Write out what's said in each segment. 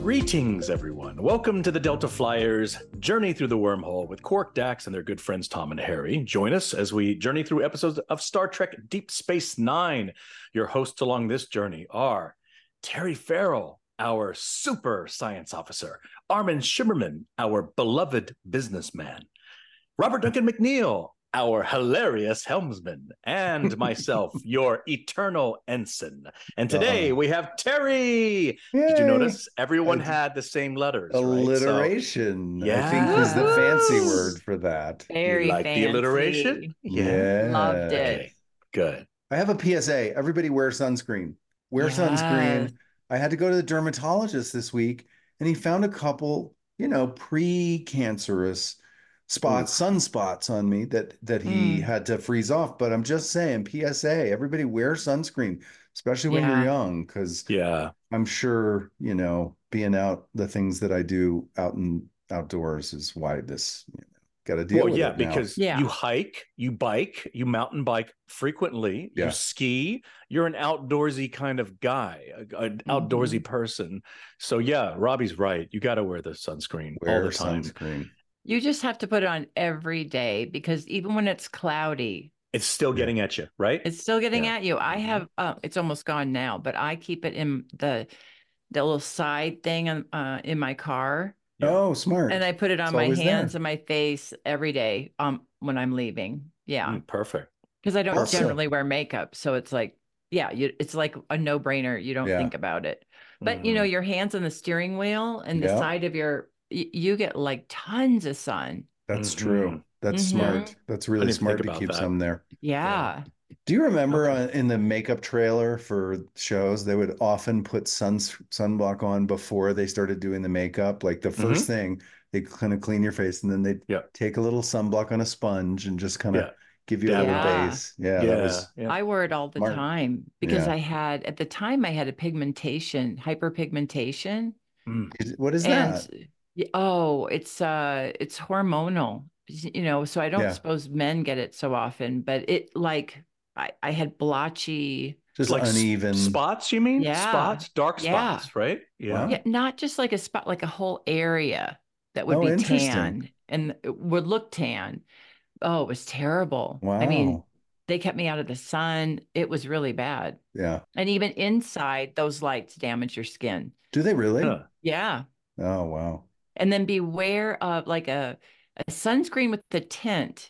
Greetings, everyone. Welcome to the Delta Flyers Journey Through the Wormhole with Quark, Dax, and their good friends Tom and Harry. Join us as we journey through episodes of Star Trek Deep Space Nine. Your hosts along this journey are Terry Farrell, our super science officer, Armin Shimmerman, our beloved businessman, Robert Duncan McNeil, our hilarious helmsman, and myself, your eternal ensign. And today we have Terry. Yay. Did you notice everyone had the same letters? Alliteration, Right? So, I think was the fancy word for that. Very you like fancy. the alliteration? Yeah. Loved it. Okay, good. I have a PSA. Everybody wear sunscreen. Wear sunscreen. I had to go to the dermatologist this week, and he found a couple, pre-cancerous sunspots on me that he had to freeze off. But I'm just saying, PSA, everybody wear sunscreen, especially when you're young, because I'm sure, being out, the things that I do outdoors is why this, got to deal with it now. Because you hike, you bike, you mountain bike frequently, you ski, you're an outdoorsy kind of guy, an outdoorsy person. So Robbie's right. You got to wear the sunscreen all the time. Sunscreen. You just have to put it on every day because even when it's cloudy, it's still getting at you, right? It's still getting at you. I have, it's almost gone now, but I keep it in the little side thing in my car. Oh, smart. And I put it on my hands and my face every day when I'm leaving. Yeah. Perfect. Because I don't generally wear makeup. So it's like, it's like a no-brainer. You don't think about it. But, your hands on the steering wheel and the side of you get like tons of sun. That's true. That's smart. That's really smart to keep some there. Yeah. Do you remember in the makeup trailer for shows, they would often put sunblock on before they started doing the makeup? Like the first thing, they kind of clean your face, and then they'd take a little sunblock on a sponge and just kind of give you a little base. I wore it all the time because at the time I had a hyperpigmentation. What is that? Oh, it's hormonal, so I don't suppose men get it so often, but I had blotchy, just like uneven spots, you mean? Spots, dark spots, right? Yeah, not just like a spot, like a whole area that would be tan and it would look tan. Oh, it was terrible. Wow. I mean, they kept me out of the sun. It was really bad. Yeah. And even inside, those lights damage your skin. Do they really? Yeah. Oh, wow. And then beware of like a sunscreen with the tint.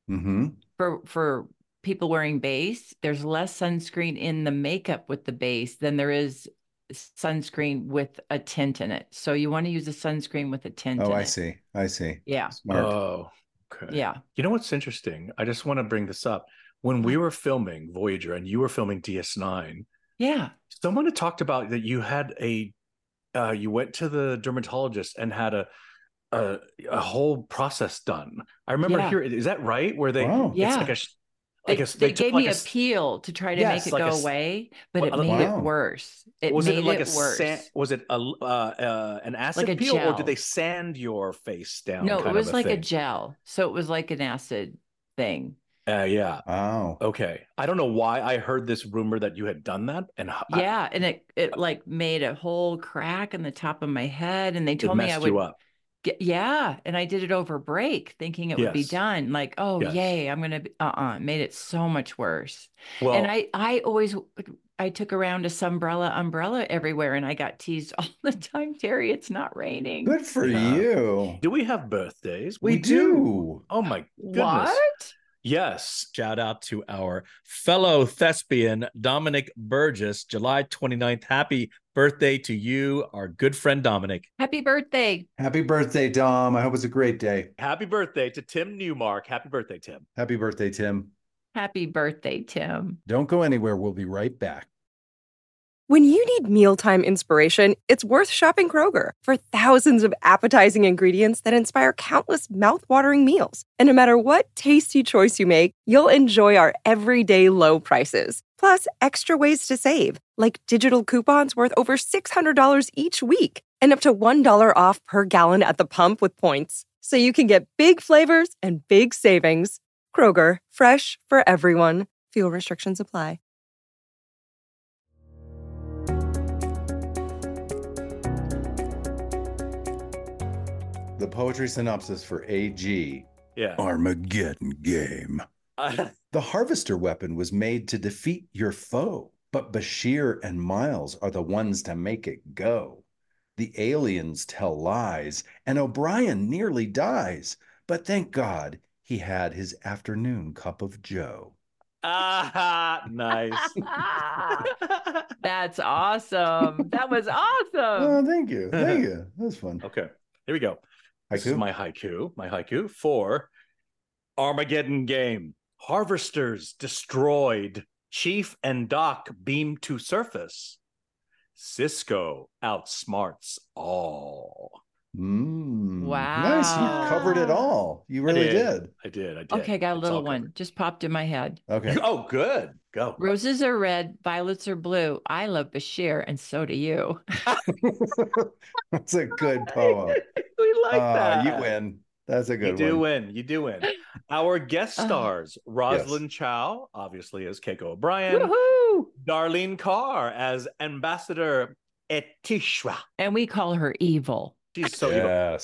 For people wearing base, there's less sunscreen in the makeup with the base than there is sunscreen with a tint in it. So you want to use a sunscreen with a tint in it. I see. Yeah. Smart. Oh, okay. Yeah. You know what's interesting? I just want to bring this up. When we were filming Voyager and you were filming DS9, someone had talked about that you had you went to the dermatologist and had a whole process done. I remember hearing, is that right? Where they, it's like they gave me a peel to try to make it go away, but it made it worse. Was it an acid like peel, gel. or did they sand your face down? No, it was like a gel. So it was like an acid thing. Wow. Okay. I don't know why I heard this rumor that you had done that. And and it like made a whole crack in the top of my head. And they told me I would. You up. And I did it over break thinking it would be done. Like, yay, I'm going to, made it so much worse. Well, and I took around a umbrella everywhere and I got teased all the time. Terry, it's not raining. Good for you. Do we have birthdays? We do. Oh my goodness. What? Yes. Shout out to our fellow thespian, Dominic Burgess, July 29th. Happy birthday to you, our good friend, Dominic. Happy birthday. Happy birthday, Dom. I hope it's a great day. Happy birthday to Tim Newmark. Happy birthday, Tim. Happy birthday, Tim. Happy birthday, Tim. Don't go anywhere. We'll be right back. When you need mealtime inspiration, it's worth shopping Kroger for thousands of appetizing ingredients that inspire countless mouthwatering meals. And no matter what tasty choice you make, you'll enjoy our everyday low prices. Plus, extra ways to save, like digital coupons worth over $600 each week and up to $1 off per gallon at the pump with points. So you can get big flavors and big savings. Kroger, fresh for everyone. Fuel restrictions apply. the poetry synopsis for AG. Yeah. Armageddon game. The harvester weapon was made to defeat your foe, but Bashir and Miles are the ones to make it go. The aliens tell lies, and O'Brien nearly dies, but thank God he had his afternoon cup of joe. Nice. That's awesome. That was awesome. Oh, thank you. Thank you. That was fun. Okay, here we go. This is my haiku. My haiku for Armageddon game. Harvesters destroyed. Chief and Doc beam to surface. Cisco outsmarts all. Wow. Nice. You covered it all. You really did. I did. Okay, got a little one. Just popped in my head. Okay. Oh, good. Go. Roses are red, violets are blue. I love Bashir, and so do you. That's a good poem. We like that. You win. That's a good one. You do win. Our guest stars, Rosalind Chow, obviously as Keiko O'Brien. Woohoo! Darlene Carr as Ambassador Etishwa. And we call her evil. She's so evil.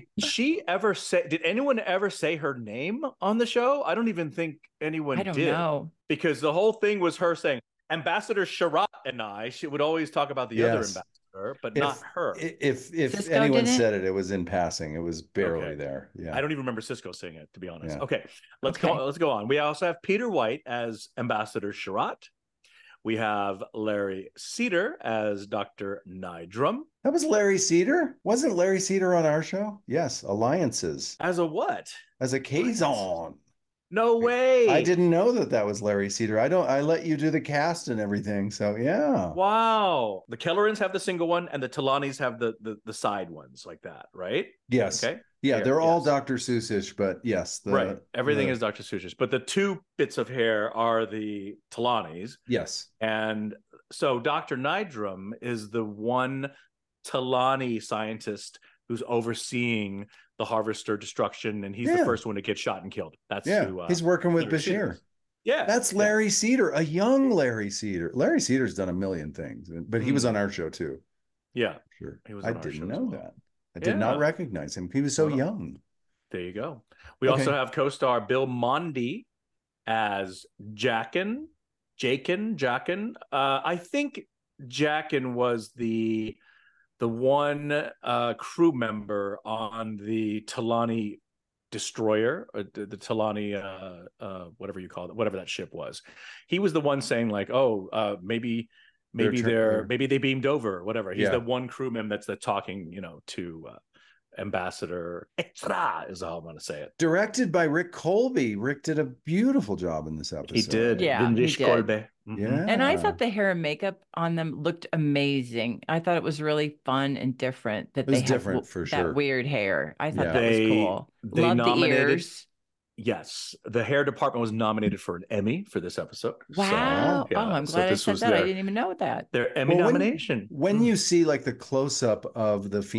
Did anyone ever say her name on the show? I don't even think anyone did. I don't know. Because the whole thing was her saying, Ambassador Sharat and I, she would always talk about the other ambassador, but not her. If anyone said it, it was in passing. It was barely there. Yeah. I don't even remember Cisco saying it, to be honest. Yeah. Okay, let's go on. We also have Peter White as Ambassador Sharat. We have Larry Cedar as Dr. Nydrum. That was Larry Cedar? Wasn't Larry Cedar on our show? Yes, Alliances. As a what? As a Kazon. No way. I didn't know that was Larry Cedar. I let you do the cast and everything. So yeah. Wow. The Kellerans have the single one and the Talanis have the side ones like that, right? Yes. Okay. Yeah, they're all Dr. Seussish, but yes. Right. Everything is Dr. Seussish. But the two bits of hair are the Talanis. Yes. And so Dr. Nydrum is the one Talani scientist who's overseeing the harvester destruction, and he's the first one to get shot and killed. That's who he's working with Bashir. Yeah, that's Larry Cedar, a young Larry Cedar. Larry Cedar's done a million things, but he was on our show too. Yeah, sure. He was. I didn't know that. I did not recognize him. He was so young. There you go. We also have co-star Bill Mondi as Jackin. I think Jackin was the one crew member on the Talani destroyer, the Talani, whatever you call it, whatever that ship was. He was the one saying like, maybe they beamed over, whatever. He's the one crew member that's talking, to Ambassador Extra is how I'm going to say it. Directed by Rick Colby. Rick did a beautiful job in this episode. He did. Yeah, he did. Colby. Yeah. And I thought the hair and makeup on them looked amazing. I thought it was really fun and different that they had that weird hair. I thought that was cool. They nominated the ears. Yes, the hair department was nominated for an Emmy for this episode. Wow! So, I'm glad I said that. I didn't even know that. Their Emmy nomination. When you see like the close up of the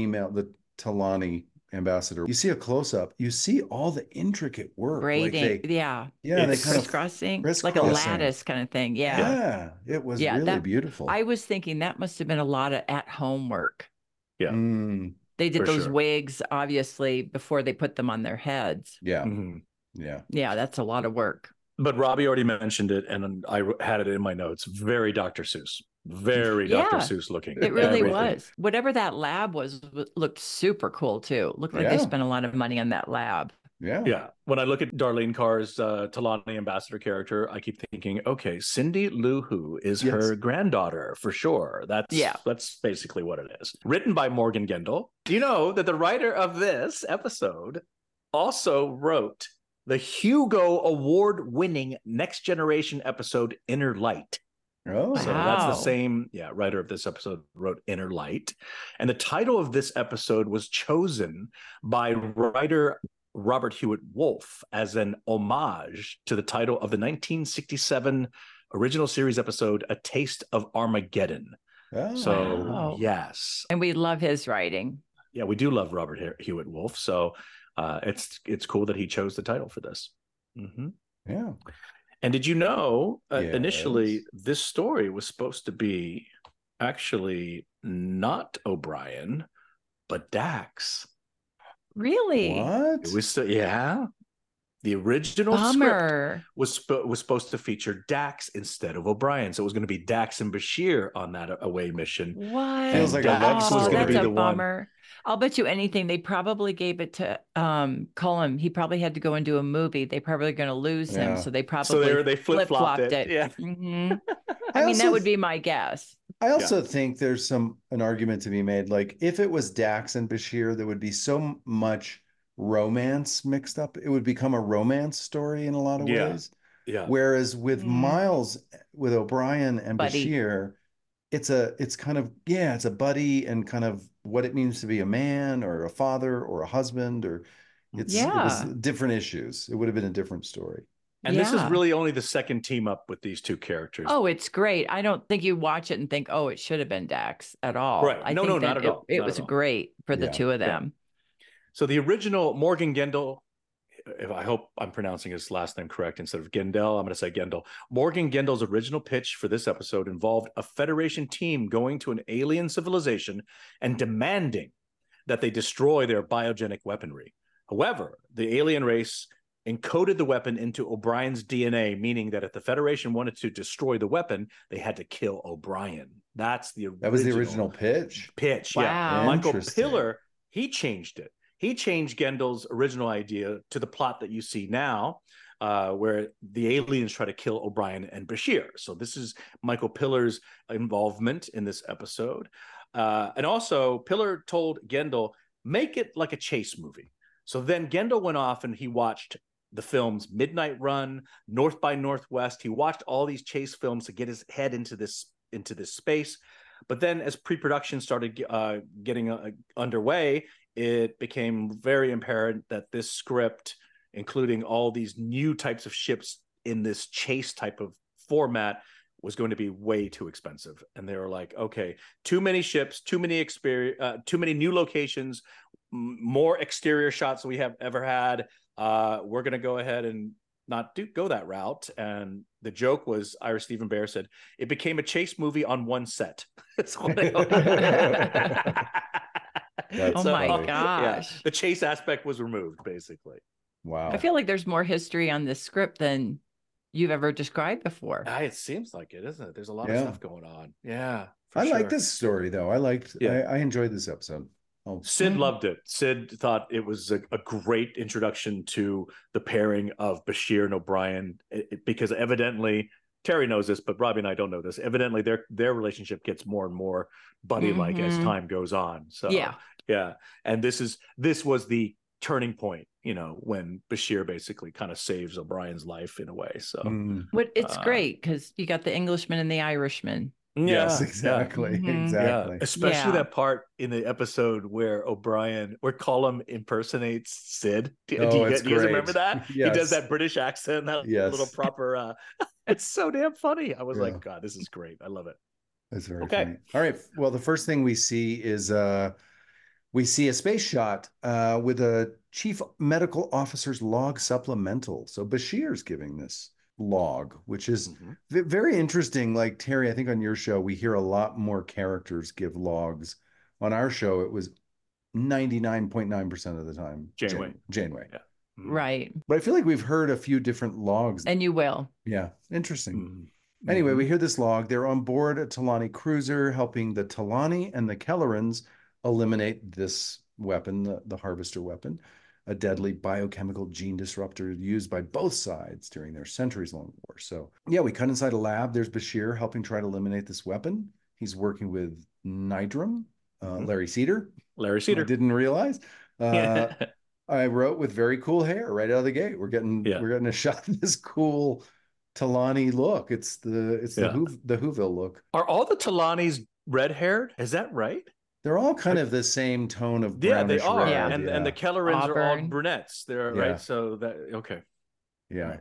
Talani ambassador, you see a close up. You see all the intricate work, braiding. They kind of crisscrossing, like a lattice kind of thing. Yeah, it was really beautiful. I was thinking that must have been a lot of at-home work. Yeah. They did those wigs, obviously, before they put them on their heads. Yeah. Yeah, that's a lot of work. But Robbie already mentioned it, and I had it in my notes. Very Dr. Seuss. Very Dr. Seuss looking. It really was. Whatever that lab was looked super cool, too. Looked like they spent a lot of money on that lab. Yeah. When I look at Darlene Carr's Talani ambassador character, I keep thinking, okay, Cindy Lou Who is her granddaughter for sure. That's basically what it is. Written by Morgan Gendel. Do you know that the writer of this episode also wrote the Hugo Award-winning Next Generation episode Inner Light? Oh, so that's the same writer of this episode wrote Inner Light. And the title of this episode was chosen by writer Robert Hewitt Wolf as an homage to the title of the 1967 original series episode A Taste of Armageddon. Yes. And we love his writing. Yeah, we do love Robert Hewitt Wolf. So it's cool that he chose the title for this. Yeah. And did you know initially this story was supposed to be actually not O'Brien, but Dax? Really? What? It was yeah. The original Bummer. script was supposed to feature Dax instead of O'Brien, so it was going to be Dax and Bashir on that away mission. What? Feels like Dax a love story. was going to be That's a the bummer. one. I'll bet you anything. They probably gave it to Cullum. He probably had to go and do a movie. They probably going to lose him, so they probably they flip-flopped it. Yeah. Mm-hmm. I mean, that would be my guess. I also think there's an argument to be made. Like, if it was Dax and Bashir, there would be so much romance mixed up. It would become a romance story in a lot of ways. Yeah. Whereas with Miles, with O'Brien and Bashir, it's a buddy, and kind of what it means to be a man or a father or a husband, or it was different issues. It would have been a different story. And this is really only the second team up with these two characters. Oh, it's great. I don't think you watch it and think, oh, it should have been Dax at all. Right. I think not at all. It was great for the two of them. So the original Morgan Gendel, if I hope I'm pronouncing his last name correct instead of Gendel, I'm going to say Gendel. Morgan Gendel's original pitch for this episode involved a Federation team going to an alien civilization and demanding that they destroy their biogenic weaponry. However, the alien race encoded the weapon into O'Brien's DNA, meaning that if the Federation wanted to destroy the weapon, they had to kill O'Brien. That was the original pitch. Wow. Yeah. Michael Piller, he changed it. He changed Gendel's original idea to the plot that you see now, where the aliens try to kill O'Brien and Bashir. So this is Michael Piller's involvement in this episode. And also, Piller told Gendel, make it like a chase movie. So then Gendel went off and he watched the films Midnight Run, North by Northwest. He watched all these chase films to get his head into this space. But then as pre-production started getting underway, it became very apparent that this script, including all these new types of ships in this chase type of format, was going to be way too expensive. And they were like, okay, too many ships, too many new locations, more exterior shots than we have ever had. We're going to go ahead and not go that route. And the joke was, Ira Stephen Bear said, it became a chase movie on one set. Oh my gosh. The chase aspect was removed, basically. Wow. I feel like there's more history on this script than you've ever described before. It seems like it, isn't it? There's a lot of stuff going on. Yeah. I like this story, though. I enjoyed this episode. Sid loved it. Sid thought it was a great introduction to the pairing of Bashir and O'Brien, because evidently, Terry knows this, but Robbie and I don't know this. Evidently, their relationship gets more and more buddy-like as time goes on. So yeah. And this was the turning point, when Bashir basically kind of saves O'Brien's life in a way. So it's great because you got the Englishman and the Irishman. Yes, exactly. Exactly. Especially that part in the episode where Cullum impersonates Sid. Do you guys remember that? Yes. He does that British accent, that little proper. It's so damn funny. I was like, God, this is great. I love it. That's very funny. All right. Well, the first thing we see is we see a space shot with a chief medical officer's log supplemental. So Bashir's giving this log, which is very interesting. Like, Terry, I think on your show we hear a lot more characters give logs. On our show it was 99.9% of the time Janeway. Yeah. Right. But I feel like we've heard a few different logs. And you will. Yeah. Interesting. Anyway, we hear this log. They're on board a Talani cruiser helping the Talani and the Kellerans eliminate this weapon, the Harvester weapon, a deadly biochemical gene disruptor used by both sides during their centuries-long war. So, we cut inside a lab. There's Bashir helping try to eliminate this weapon. He's working with Nydrum, Larry Cedar. I didn't realize. I wrote with very cool hair right out of the gate. We're getting a shot of this cool Talani look. It's the Whoville look. Are all the Talanis red-haired? Is that right? They're all kind of the same tone of brownish they are. red. And the Kellerans are all brunettes. They're right. So okay. Yeah.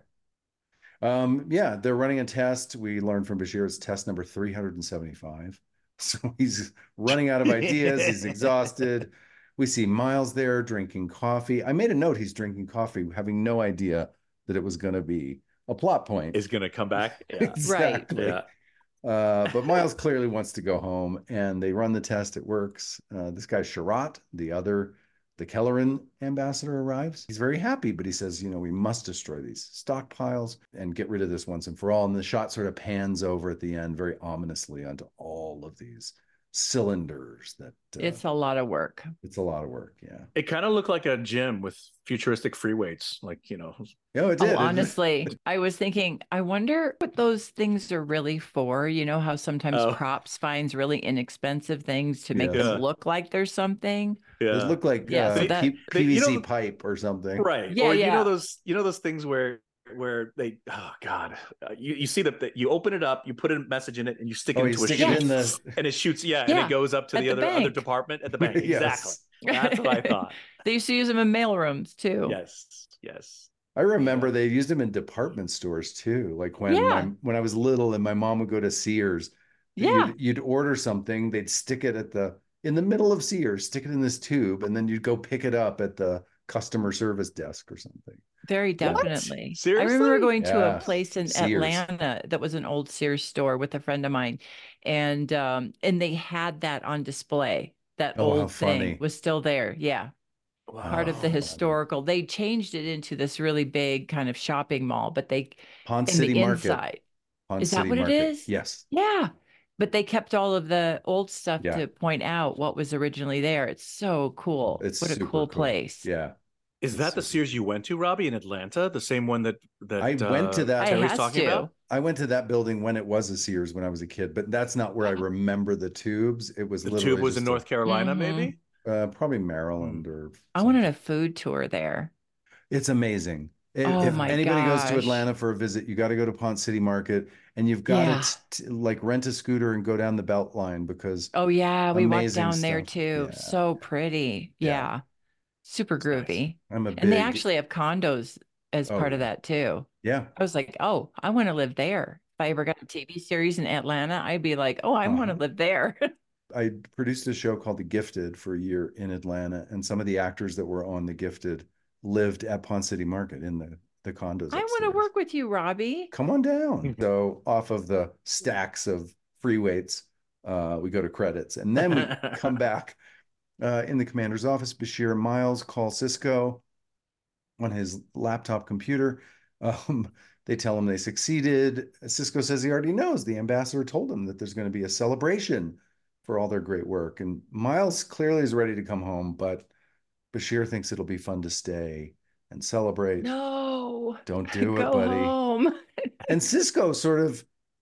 They're running a test. We learned from Bashir it's test number 375. So he's running out of ideas. He's exhausted. We see Miles there drinking coffee. I made a note he's drinking coffee, having no idea that it was going to be a plot point. Is going to come back. Yeah. Exactly. Right. Yeah. But Miles clearly wants to go home, and they run the test. It works. This guy Sherratt, the other The Kelleran ambassador arrives. He's very happy, but he says, we must destroy these stockpiles and get rid of this once and for all. And the shot sort of pans over at the end very ominously onto all of these cylinders that it's a lot of work. It's a lot of work. Yeah. It kind of looked like a gym with futuristic free weights. Like, Oh, it did. Honestly, I was thinking, I wonder what those things are really for. You know how sometimes props finds really inexpensive things to make them look like there's something. Yeah. It looked like PVC pipe or something. Right. Yeah, or those things where they, oh God, you see that you open it up, you put a message in it, and you stick it into a chute, and it shoots, and it goes up to the other department at the bank. Exactly. That's what I thought. They used to use them in mailrooms too. Yes. I remember they used them in department stores too. Like when I was little and my mom would go to Sears, you'd order something, they'd stick it in the middle of Sears, stick it in this tube, and then you'd go pick it up at the customer service desk or something. Very definitely. Seriously? I remember going to a place in Atlanta that was an old Sears store with a friend of mine, and they had that on display. That old thing was still there. Yeah. Wow. Part of the historical. They changed it into this really big kind of shopping mall, but Pond City Market. Inside. Is that what it is? Yes. Yeah. But they kept all of the old stuff to point out what was originally there. It's so cool. What a cool place. Yeah. Is that the Sears you went to, Robbie, in Atlanta? The same one that I went to that. Terry's talking about? I went to that building when it was a Sears when I was a kid, but that's not where I remember the tubes. It was the tube was in North Carolina, maybe? Probably Maryland or something. I wanted a food tour there. It's amazing. If anybody goes to Atlanta for a visit, you got to go to Pond City Market, and you've got to rent a scooter and go down the Beltline because we walked down there too. Yeah. So pretty. Yeah. Super groovy. Nice. And they actually have condos as part of that too. Yeah. I was like, I want to live there. If I ever got a TV series in Atlanta, I'd be like, I want to live there. I produced a show called The Gifted for a year in Atlanta, and some of the actors that were on The Gifted lived at Pond City Market in the condos upstairs. I want to work with you, Robbie. Come on down. So off of the stacks of free weights, we go to credits, and then we come back in the commander's office. Bashir and Miles call Sisko on his laptop computer. They tell him they succeeded. Sisko says he already knows. The ambassador told him that there's going to be a celebration for all their great work. And Miles clearly is ready to come home, but Bashir thinks it'll be fun to stay and celebrate. No, don't do it, buddy. Home. And Sisko sort of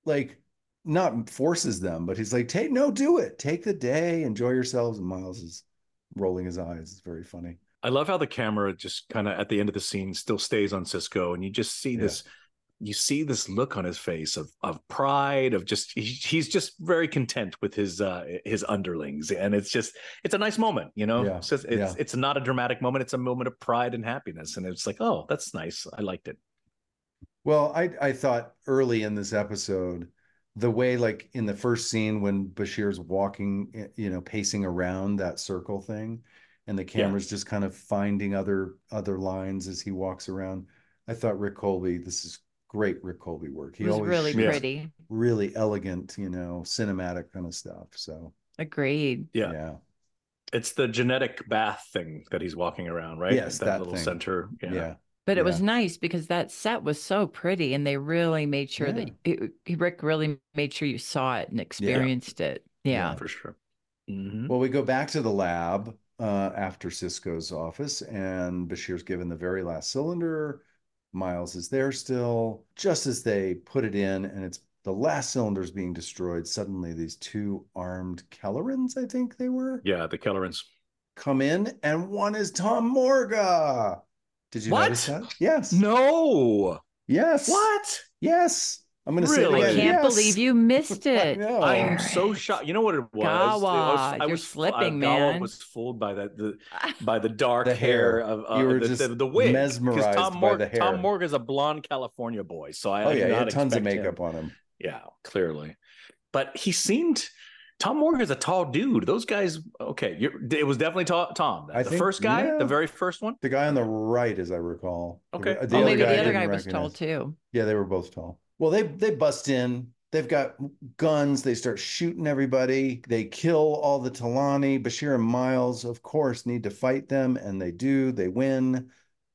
not forces them, but he's like, do it. Take the day, enjoy yourselves. And Miles is rolling his eyes. It's very funny. I love how the camera just kind of at the end of the scene still stays on Sisko, and you just see this. You see this look on his face of pride, of just he's just very content with his underlings, and it's a nice moment, It's not a dramatic moment; it's a moment of pride and happiness, and it's like, oh, that's nice. I liked it. Well, I thought early in this episode, the way like in the first scene when Bashir's walking, pacing around that circle thing, and the camera's just kind of finding other lines as he walks around. I thought Rick Colby, this is great Rick Colby work. He always really pretty, really elegant, cinematic kind of stuff. So agreed. Yeah. It's the genetic bath thing that he's walking around, right? Yes, that little thing. Center. Yeah. But it was nice because that set was so pretty, and they really made sure that Rick really made sure you saw it and experienced it. Yeah, for sure. Mm-hmm. Well, we go back to the lab after Sisko's office, and Bashir's given the very last cylinder. Miles is there still. Just as they put it in, and it's the last cylinder's being destroyed, suddenly these two armed Kellerans, I think they were. Yeah, the Kellerans come in, and one is Tom Morga. Did you notice that? Yes. No. Yes. What? Yes. I'm going to say it again. I can't believe you missed it. I am so shocked. You know what it was? Gawa, you're slipping, man. Gawa was fooled by the dark hair of you were just the wig. Mesmerized by the hair. Tom Morga's a blonde California boy, so he had tons of makeup on him. Yeah, clearly, but he seemed. Tom Morgan's a tall dude. Those guys, okay. It was definitely Tom. The first guy, the very first one? The guy on the right, as I recall. Okay. Maybe the other guy was tall too. Yeah, they were both tall. Well, they bust in. they've got guns. They start shooting everybody. They kill all the Talani. Bashir and Miles, of course, need to fight them, and they do. They win.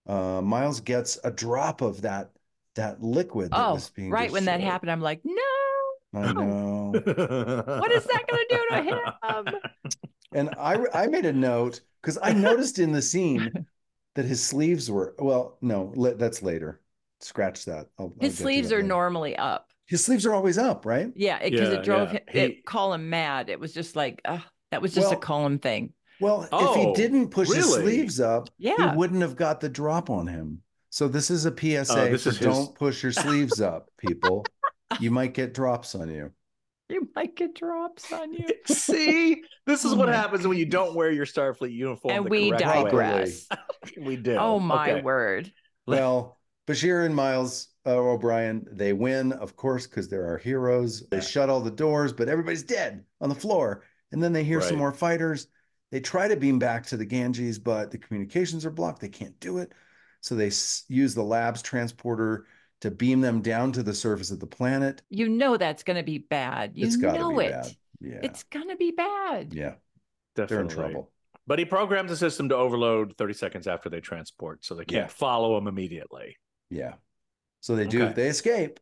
Miles gets a drop of that liquid that was being right when that destroyed. happened, I'm like, no. I know. What is that going to do to him? And I made a note because I noticed in the scene that his sleeves were, well, no, that's later. Scratch that. His sleeves are normally up. His sleeves are always up, right? Yeah, because it drove him, it call him mad. It was just like, that was just a call him thing. Well, if he didn't push his sleeves up, he wouldn't have got the drop on him. So this is a PSA for don't push your sleeves up, people. You might get drops on you. You might get drops on you. See, this is what happens when you don't wear your Starfleet uniform. And we digress. We do. Oh, my word. Well, Bashir and Miles O'Brien, they win, of course, because they're our heroes. They shut all the doors, but everybody's dead on the floor. And then they hear some more fighters. They try to beam back to the Ganges, but the communications are blocked. They can't do it. So they use the lab's transporter to beam them down to the surface of the planet. You know that's going to be bad. It's know it. Bad. Yeah. It's going to be bad. Yeah. Definitely. They're in trouble. But he programs the system to overload 30 seconds after they transport, so they can't follow him immediately. Yeah. So they do. They escape.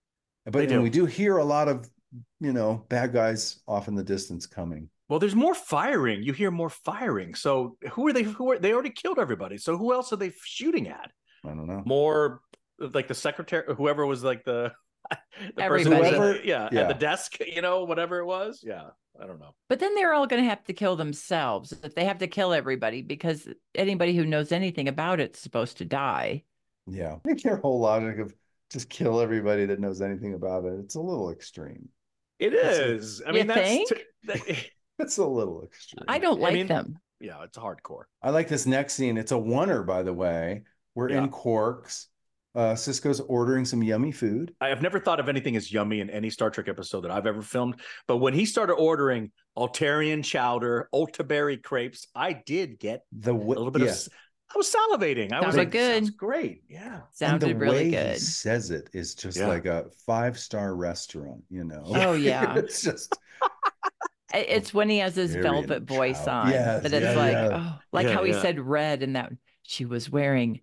But we do hear a lot of, bad guys off in the distance coming. Well, there's more firing. You hear more firing. So who are they? They already killed everybody. So who else are they shooting at? I don't know. More like the secretary, whoever was like the everybody. Person at the desk, whatever it was. Yeah, I don't know. But then they're all going to have to kill themselves if they have to kill everybody, because anybody who knows anything about it's supposed to die. Yeah, I think their whole logic of just kill everybody that knows anything about it, it's a little extreme. It is. I mean, it's a little extreme. I don't like them. Yeah, it's hardcore. I like this next scene. It's a oneer, by the way. We're in Quarks. Sisko's ordering some yummy food. I have never thought of anything as yummy in any Star Trek episode that I've ever filmed. But when he started ordering Altarian chowder, Ultaberry crepes, I did get a little bit of... I was salivating. I was like, good. Sounds great. Yeah. Sounded really good. The way he says it is just like a 5-star restaurant, Oh, yeah. It's just... It's when he has his velvet voice on. Yes, but it's how he said red, and that she was wearing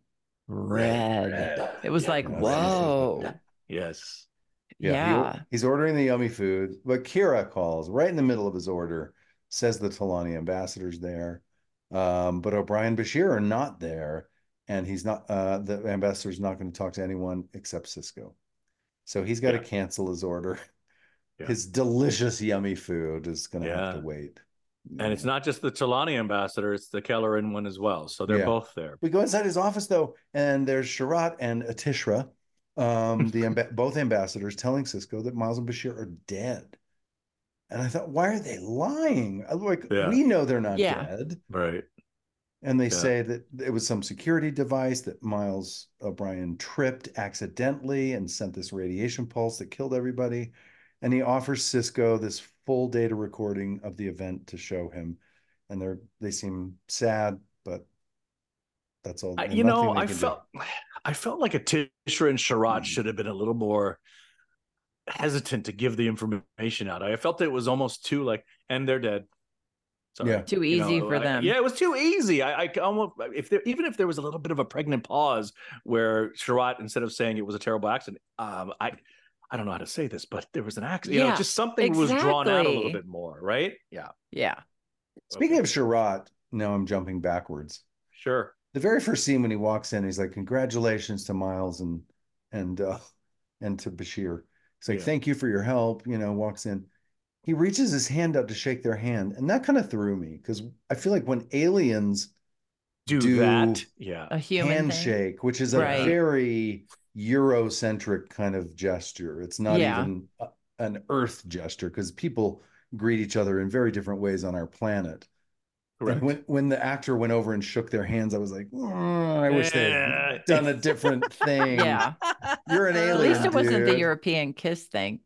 red. It was like, whoa. Yes. Yeah. He's ordering the yummy food, but Kira calls right in the middle of his order, says the Talani ambassador's there. But O'Brien and Bashir are not there, and he's not. The ambassador's not going to talk to anyone except Sisko, so he's got to cancel his order. Yeah. His delicious, yummy food is going to have to wait. And it's not just the Talani ambassador; it's the Kelleran one as well. So they're both there. We go inside his office though, and there's Sherratt and Atishra, both ambassadors, telling Sisko that Miles and Bashir are dead. And I thought, why are they lying? We know they're not dead. Right. And they say that it was some security device that Miles O'Brien tripped accidentally and sent this radiation pulse that killed everybody. And he offers Sisko this full data recording of the event to show him. And they seem sad, but that's all. I felt like Atishra and Sherratt should have been a little more hesitant to give the information out. I felt it was almost too and they're dead. Sorry. Too easy for them. It was too easy. I almost, even if there was a little bit of a pregnant pause where Sherratt, instead of saying it was a terrible accident, I don't know how to say this, but there was an accident. Just something was drawn out a little bit more, right? Yeah. Yeah. Speaking of Sherratt, now I'm jumping backwards. Sure. The very first scene when he walks in, he's like, "Congratulations to Miles and to Bashir." He's like, "Thank you for your help." Walks in. He reaches his hand up to shake their hand, and that kind of threw me because I feel like when aliens do that, a human handshake, which is a very Eurocentric kind of gesture. It's not even an Earth gesture because people greet each other in very different ways on our planet. Correct. And when the actor went over and shook their hands, I was like, I wish they had done a different thing. Yeah. You're an alien. At least it wasn't the European kiss thing.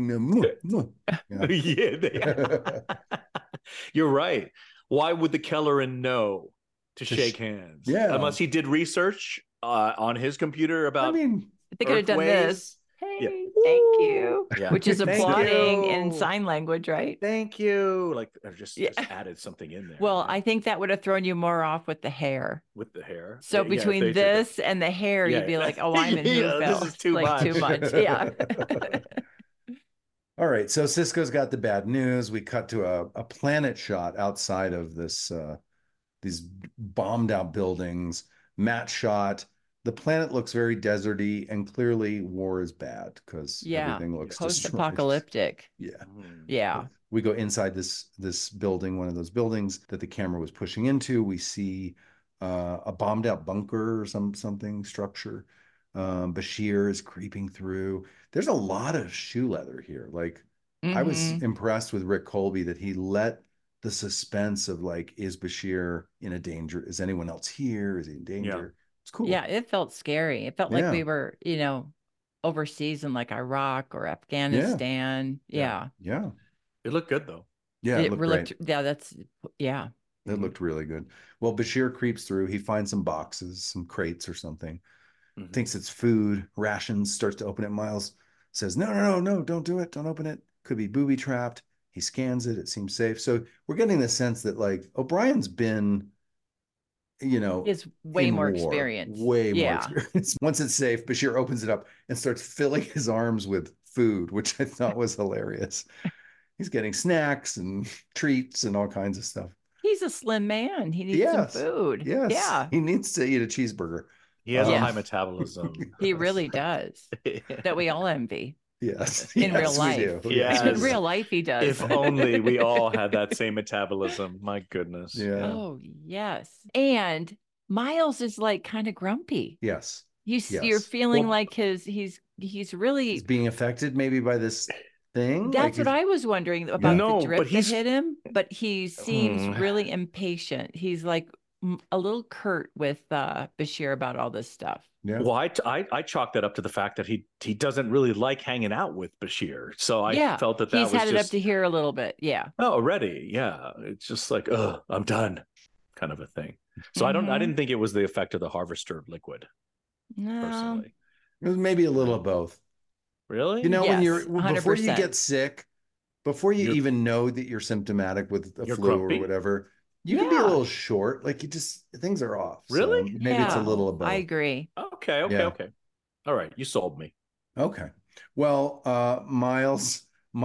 You're right. Why would the Kelleran know to shake hands? Yeah. Unless he did research on his computer about they could have done this. Hey. Thank you. Yeah. Which is Thank applauding you. in sign language, right? Thank you. Like I've just added something in there. Well, I think that would have thrown you more off with the hair. With the hair. So between this and the hair, you'd be like, oh, I'm in Whoville. This is too much. Too much. Yeah. All right. So Sisko's got the bad news. We cut to a planet shot outside of this these bombed out buildings. Matte shot. The planet looks very deserty, and clearly war is bad because everything looks post-apocalyptic. Yeah. Yeah. We go inside this building, one of those buildings that the camera was pushing into. We see a bombed out bunker or something structure. Bashir is creeping through. There's a lot of shoe leather here. Like I was impressed with Rick Colby that he let the suspense of like, is Bashir in a danger? Is anyone else here? Is he in danger? Yeah. It's cool. Yeah, it felt scary. It felt like we were, overseas in like Iraq or Afghanistan. Yeah. It looked good though. Yeah, it looked great. It looked really good. Well, Bashir creeps through. He finds some boxes, some crates or something. Thinks it's food, rations, starts to open it. Miles says, no, don't do it. Don't open it. Could be booby trapped. He scans it. It seems safe. So we're getting the sense that like O'Brien's been, is way more experienced. Way more experience. Once it's safe, Bashir opens it up and starts filling his arms with food, which I thought was hilarious. He's getting snacks and treats and all kinds of stuff. He's a slim man. He needs some food. Yes. Yeah. He needs to eat a cheeseburger. He has a high metabolism. He really does. That we all envy. Yes. In real life. Yes. In real life, he does. If only we all had that same metabolism. My goodness. Yeah. Oh, yes. And Miles is like kind of grumpy. Yes. You're feeling like he's really he's being affected maybe by this thing. That's what I was wondering about the drip that hit him. But he seems really impatient. He's like a little curt with Bashir about all this stuff. Yeah. Well, I chalked that up to the fact that he doesn't really like hanging out with Bashir. So I felt that he's had it up to here a little bit. Yeah. Oh, already. Yeah. It's just like, I'm done, kind of a thing. So I didn't think it was the effect of the harvester liquid. No. Personally. It was maybe a little of both. Really? When you're 100%. Before you get sick, before you even know that you're symptomatic with a flu grumpy. Or whatever. You can be a little short, like things are off. Really? So maybe it's a little above. I agree. Okay. All right, you sold me. Okay. Well, Miles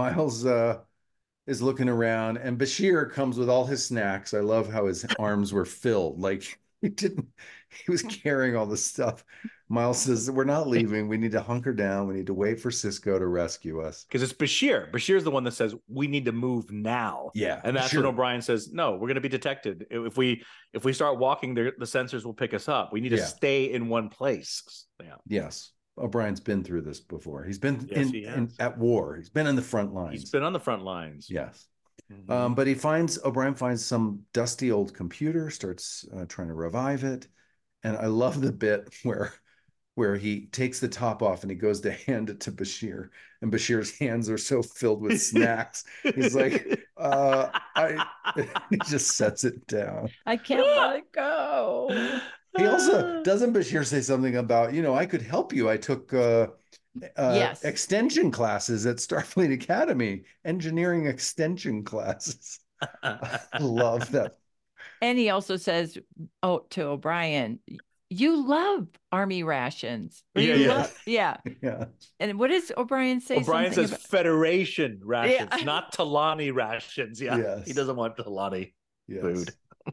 is looking around, and Bashir comes with all his snacks. I love how his arms were filled. Like he was carrying all the stuff. Miles says, we're not leaving. We need to hunker down. We need to wait for Sisko to rescue us. Because it's Bashir. Bashir's the one that says, we need to move now. Yeah. And that's when O'Brien says, no, we're going to be detected. If we start walking, the sensors will pick us up. We need to stay in one place. Yeah. Yes. O'Brien's been through this before. He's been at war. He's been in the front lines. He's been on the front lines. Yes. But O'Brien finds some dusty old computer, starts trying to revive it. And I love the bit where he takes the top off and he goes to hand it to Bashir, and Bashir's hands are so filled with snacks. He's like, he just sets it down. I can't let it go. He also doesn't Bashir say something about, I could help you. I took extension classes at Starfleet Academy, engineering extension classes. I love that. And he also says, to O'Brien, you love army rations. Yeah. And what does O'Brien say? O'Brien says Federation rations, not Talani rations. Yeah. Yes. He doesn't want Talani food.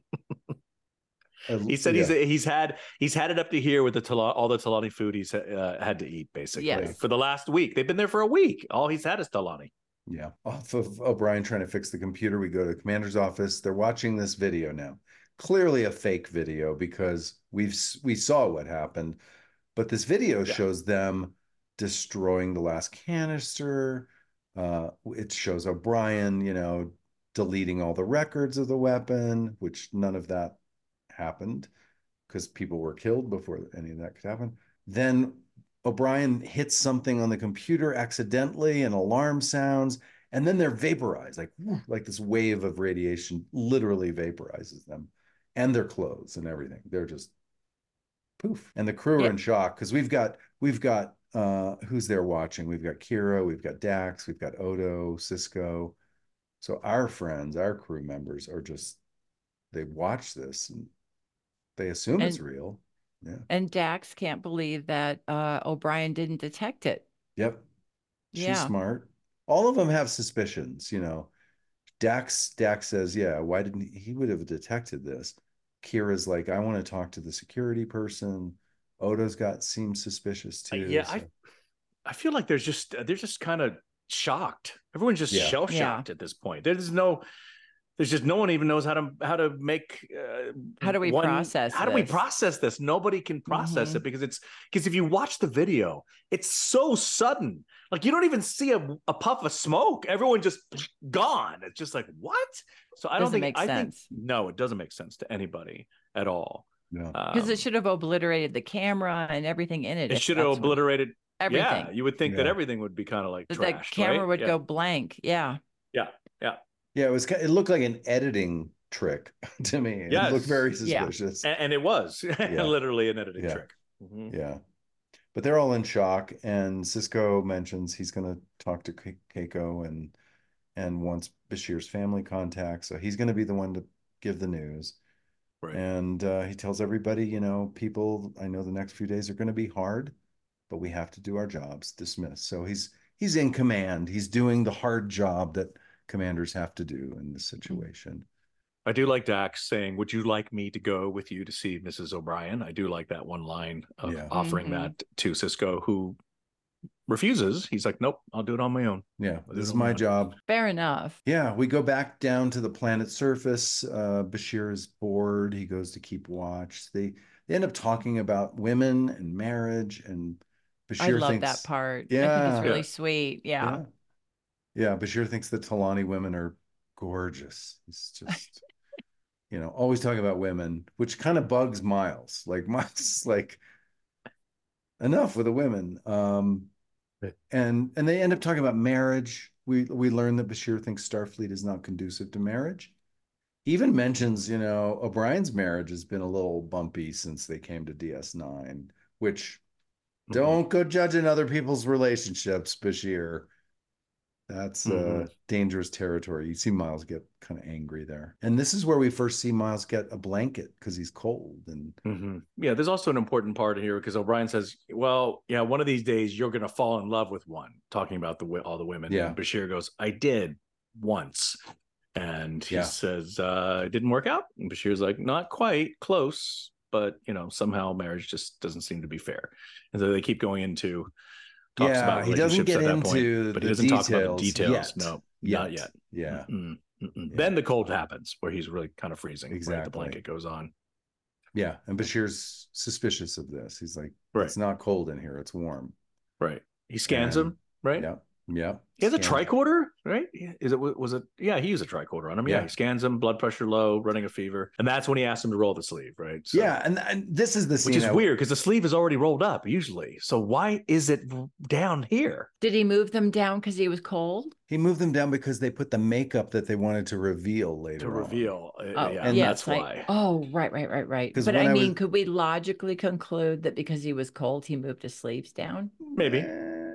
He said he's had it up to here with all the Talani food he's had to eat basically for the last week. They've been there for a week. All he's had is Talani. Yeah. Off of O'Brien trying to fix the computer, we go to the commander's office. They're watching this video now. Clearly a fake video because we saw what happened, but this video shows them destroying the last canister. It shows O'Brien, deleting all the records of the weapon, which none of that happened because people were killed before any of that could happen. Then O'Brien hits something on the computer accidentally, and alarm sounds, and then they're vaporized, like this wave of radiation literally vaporizes them and their clothes and everything. They're just poof. And the crew are in shock because we've got who's there watching? We've got Kira, we've got Dax, we've got Odo, Sisko. So our friends, our crew members are just, they watch this and they assume it's real. Yeah. And Dax can't believe that O'Brien didn't detect it. Yep. She's smart. All of them have suspicions, Dax says, yeah, why didn't he would have detected this? Kira's like, I want to talk to the security person. Odo's seems suspicious too. Yeah, so. I feel like they're just kind of shocked. Everyone's just shell shocked at this point. There's just no one even knows how to make how do we process this? Nobody can process it because if you watch the video, it's so sudden. Like you don't even see a puff of smoke. Everyone just gone. It's just like, what? So I don't think it doesn't make sense to anybody at all. Because it should have obliterated the camera and everything in it. It should have obliterated everything. Yeah, you would think that everything would be kind of like trash, the camera right? would go blank. Yeah. Yeah, it looked like an editing trick to me. It looked very suspicious. And it was literally an editing trick. Mm-hmm. Yeah. But they're all in shock, and Sisko mentions he's going to talk to Keiko and wants Bashir's family contact, so he's going to be the one to give the news. Right. And he tells everybody, people, I know the next few days are going to be hard, but we have to do our jobs. Dismiss. So he's in command. He's doing the hard job that commanders have to do in this situation. I do like Dax saying, would you like me to go with you to see Mrs. O'Brien? I do like that one line of offering that to Sisko, who refuses. He's like, nope, I'll do it on my own. Yeah, this is my job. Fair enough. Yeah, we go back down to the planet's surface. Bashir is bored. He goes to keep watch. They end up talking about women and marriage, and Bashir thinks that part. Yeah. I think it's really sweet. Yeah. Yeah, Bashir thinks the Talani women are gorgeous. He's just, always talking about women, which kind of bugs Miles. Like Miles is like, enough with the women. And they end up talking about marriage. We learn that Bashir thinks Starfleet is not conducive to marriage. He even mentions, O'Brien's marriage has been a little bumpy since they came to DS9, which don't go judging other people's relationships, Bashir. That's dangerous territory. You see Miles get kind of angry there. And this is where we first see Miles get a blanket because he's cold. And yeah, there's also an important part here because O'Brien says, well, yeah, one of these days you're going to fall in love with one, talking about all the women. Yeah. And Bashir goes, I did once. And he says, it didn't work out. And Bashir's like, not quite, close, but, somehow marriage just doesn't seem to be fair. And so they keep going into talks about he doesn't get into but he doesn't talk about the details. Yet. No, not yet. Yeah. Yeah. Then the cold happens where he's really kind of freezing. Exactly. Right? The blanket goes on. Yeah. And Bashir's suspicious of this. He's like, it's not cold in here. It's warm. Right. He scans him. Right. Yeah. Yeah. He has a tricorder, right? Was it? Yeah, he used a tricorder on him. Yeah. He scans him, blood pressure low, running a fever. And that's when he asks him to roll the sleeve, right? So, yeah. And this is the scene. Which is weird because the sleeve is already rolled up usually. So why is it down here? Did he move them down because he was cold? He moved them down because they put the makeup that they wanted to reveal later on. And that's why. Right. But I mean, could we logically conclude that because he was cold, he moved his sleeves down? Maybe.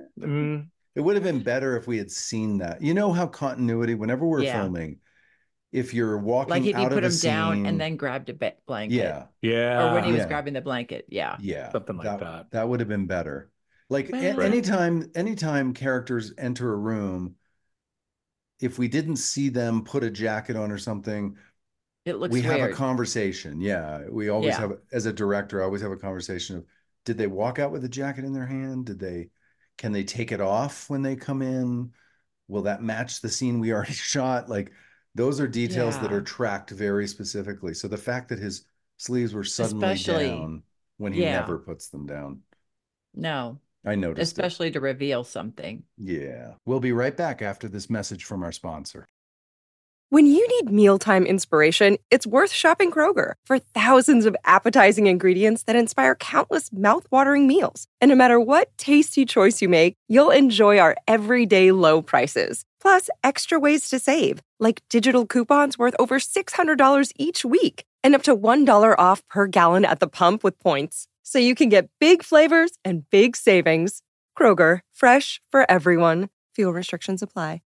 It would have been better if we had seen that. You know how continuity, whenever we're filming, if you're walking like if out you put of him scene, down and then grabbed a blanket. Yeah. Or when he was grabbing the blanket. Yeah. Something like that. That would have been better. Like anytime characters enter a room, if we didn't see them put a jacket on or something, it looks we weird. have a conversation. Yeah. We always have, as a director, I always have a conversation of, did they walk out with a jacket in their hand? Can they take it off when they come in? Will that match the scene we already shot? Like those are details that are tracked very specifically. So the fact that his sleeves were suddenly down when he never puts them down. No. I noticed. Especially to reveal something. Yeah. We'll be right back after this message from our sponsor. When you need mealtime inspiration, it's worth shopping Kroger. For thousands of appetizing ingredients that inspire countless mouthwatering meals. And no matter what tasty choice you make, you'll enjoy our everyday low prices. Plus, extra ways to save, like digital coupons worth over $600 each week. And up to $1 off per gallon at the pump with points. So you can get big flavors and big savings. Kroger, fresh for everyone. Fuel restrictions apply.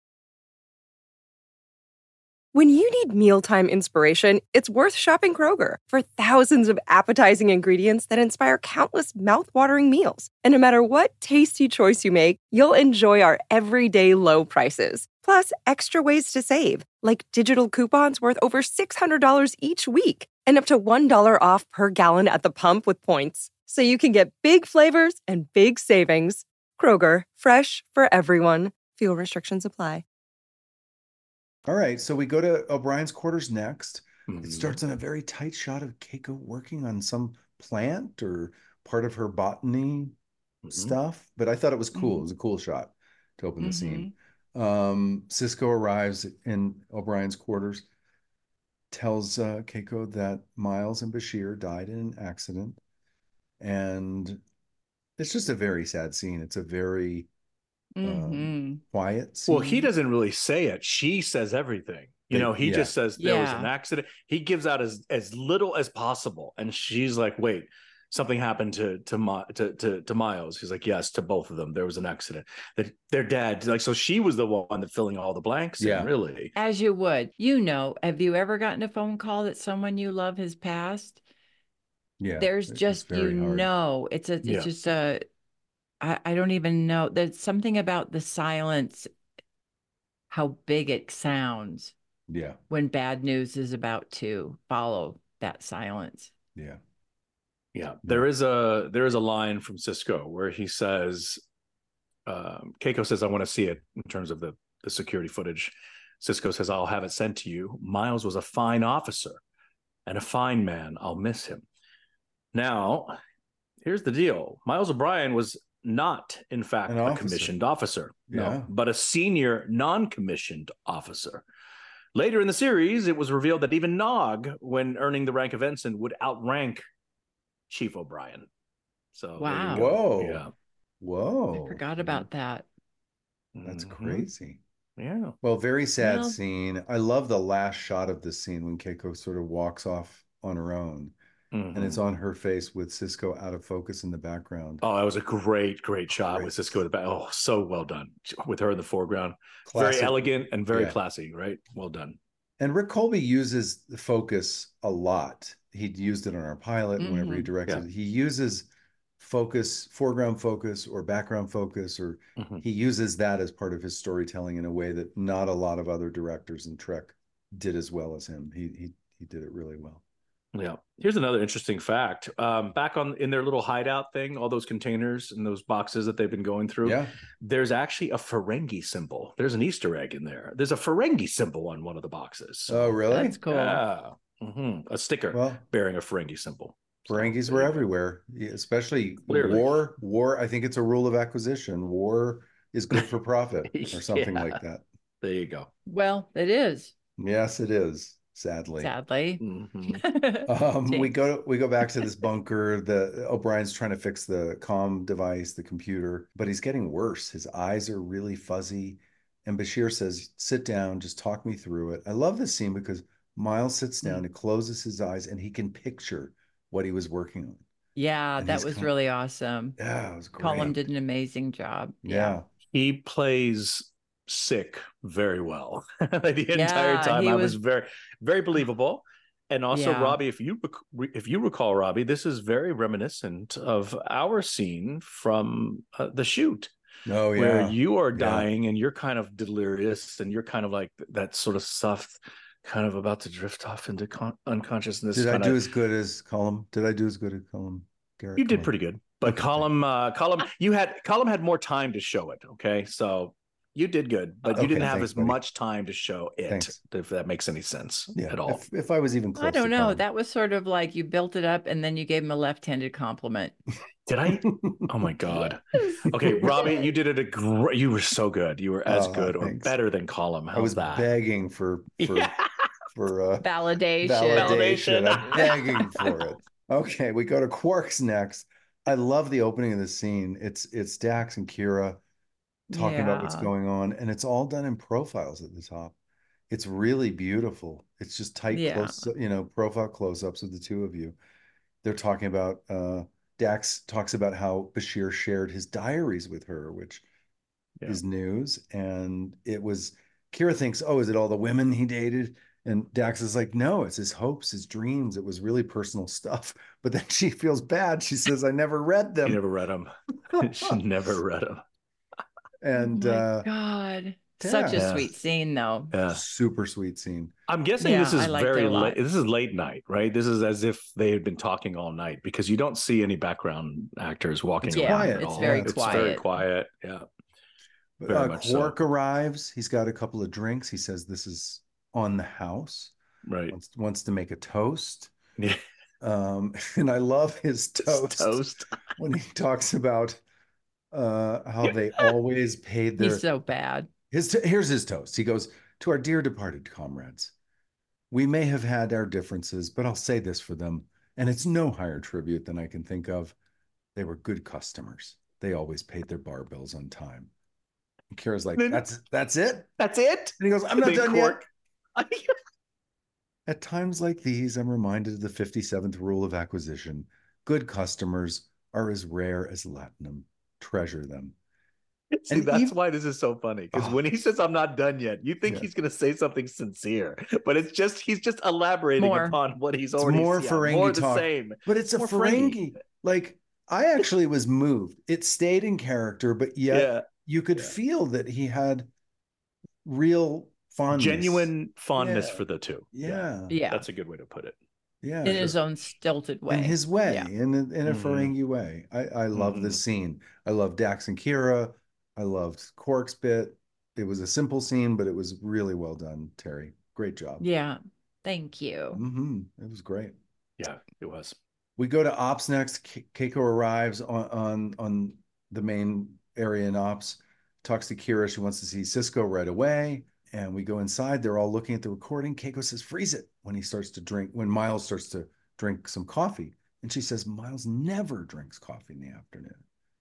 When you need mealtime inspiration, it's worth shopping Kroger for thousands of appetizing ingredients that inspire countless mouth-watering meals. And no matter what tasty choice you make, you'll enjoy our everyday low prices. Plus, extra ways to save, like digital coupons worth over $600 each week and up to $1 off per gallon at the pump with points. So you can get big flavors and big savings. Kroger, fresh for everyone. Fuel restrictions apply. All right, so we go to O'Brien's quarters next. It starts in a very tight shot of Keiko working on some plant or part of her botany stuff, but I thought it was cool. It was a cool shot to open the scene. Sisko arrives in O'Brien's quarters, tells Keiko that Miles and Bashir died in an accident, and it's just a very sad scene. It's a very quiet scene. Well, he doesn't really say it. She says everything. He just says there was an accident. He gives out as little as possible, and she's like, "Wait, something happened to Miles." He's like, "Yes, to both of them. There was an accident. That their dad." Like, so she was the one that filling all the blanks. Yeah, really. As you would. Have you ever gotten a phone call that someone you love has passed? Yeah, there's just hard. It's just a. I don't even know. There's something about the silence, how big it sounds. Yeah. When bad news is about to follow that silence. Yeah. Yeah. There is a line from Sisko where he says, Keiko says, "I want to see it," in terms of the security footage. Sisko says, "I'll have it sent to you. Miles was a fine officer and a fine man. I'll miss him." Now, here's the deal. Miles O'Brien was not, in fact, a commissioned officer, but a senior non-commissioned officer. Later in the series, it was revealed that even Nog, when earning the rank of ensign, would outrank Chief O'Brien. So, wow. Whoa. I forgot about that. That's crazy. Yeah. Well, very sad scene. I love the last shot of the scene when Keiko sort of walks off on her own. And it's on her face with Sisko out of focus in the background. Oh, that was a great shot with Sisko in the back. Oh, so well done. With her in the foreground. Classic. Very elegant and very classy, right? Well done. And Rick Colby uses the focus a lot. He used it on our pilot whenever he directed it. He uses focus, foreground focus or background focus, or he uses that as part of his storytelling in a way that not a lot of other directors in Trek did as well as him. He did it really well. Yeah. Here's another interesting fact. Back in their little hideout thing, all those containers and those boxes that they've been going through, there's actually a Ferengi symbol. There's an Easter egg in there. There's a Ferengi symbol on one of the boxes. Oh, really? That's cool. Yeah. A sticker bearing a Ferengi symbol. Ferengis were everywhere, especially war. War, I think it's a rule of acquisition. War is good for profit or something like that. There you go. Well, it is. Yes, it is. Sadly. Mm-hmm. we go back to this bunker. The O'Brien's trying to fix the comm device, the computer, but he's getting worse. His eyes are really fuzzy. And Bashir says, "Sit down, just talk me through it." I love this scene because Miles sits down, he closes his eyes, and he can picture what he was working on. Yeah, and that was really awesome. Yeah, it was great. Colm did an amazing job. Yeah. He plays sick very well. The entire time I was very, very believable. And also, Robbie, if you recall, Robbie, this is very reminiscent of our scene from the shoot. Oh, yeah. Where you are dying and you're kind of delirious and you're kind of like that sort of stuff, kind of about to drift off into unconsciousness. Did I do as good as Colm? Did I do as good as Colm? Garrett, you did pretty good. But Colm had more time to show it. Okay. So you did good, but you didn't have as much time to show it, if that makes any sense at all. If I was even close. I don't know. That was sort of like you built it up and then you gave him a left-handed compliment. Did I? Oh my God. Okay, Robbie, you did it you were so good. You were as good or better than Colm. I was begging for validation. I'm begging for it. Okay, we go to Quark's next. I love the opening of the scene. It's Dax and Kira talking about what's going on, and it's all done in profiles at the top. It's really beautiful. It's just tight close, profile close-ups of the two of you. They're talking about Dax talks about how Bashir shared his diaries with her, which is news. And it was, Kira thinks, oh, is it all the women he dated? And Dax is like, no, it's his hopes, his dreams. It was really personal stuff. But then she feels bad. She says, I never read them. She never read them. She never read them. And oh my God. Such a sweet scene, though. Yeah. Super sweet scene. I'm guessing this is very late. This is late night, right? This is as if they had been talking all night because you don't see any background actors walking around. Quiet. It's very quiet. It's very quiet. Yeah. Quark arrives. He's got a couple of drinks. He says this is on the house. Right. Wants to make a toast. Yeah. And I love his toast. When he talks about how they always paid their. He's so bad. Here's his toast. He goes, to our dear departed comrades, we may have had our differences, but I'll say this for them, and it's no higher tribute than I can think of. They were good customers. They always paid their bar bills on time. And Kira's like, that's it? That's it? And he goes, I'm not done yet. At times like these, I'm reminded of the 57th rule of acquisition. Good customers are as rare as latinum. Treasure them. See, and that's why this is so funny, because when he says I'm not done yet, you think he's going to say something sincere, but it's just he's just elaborating upon what he's already more Ferengi more the talk. Same. But it's a Ferengi. Like, I actually was moved. It stayed in character, but yet you could feel that he had real fondness. Genuine fondness for the two. Yeah. That's a good way to put it. Yeah. In his own stilted way. In his way, in a Ferengi way. I love this scene. I love Dax and Kira. I loved Quark's bit. It was a simple scene, but it was really well done, Terry. Great job. Yeah. Thank you. It was great. Yeah, it was. We go to Ops next. Keiko arrives on the main area in Ops, talks to Kira. She wants to see Sisko right away. And we go inside. They're all looking at the recording. Keiko says, freeze it, when Miles starts to drink some coffee. And she says, Miles never drinks coffee in the afternoon.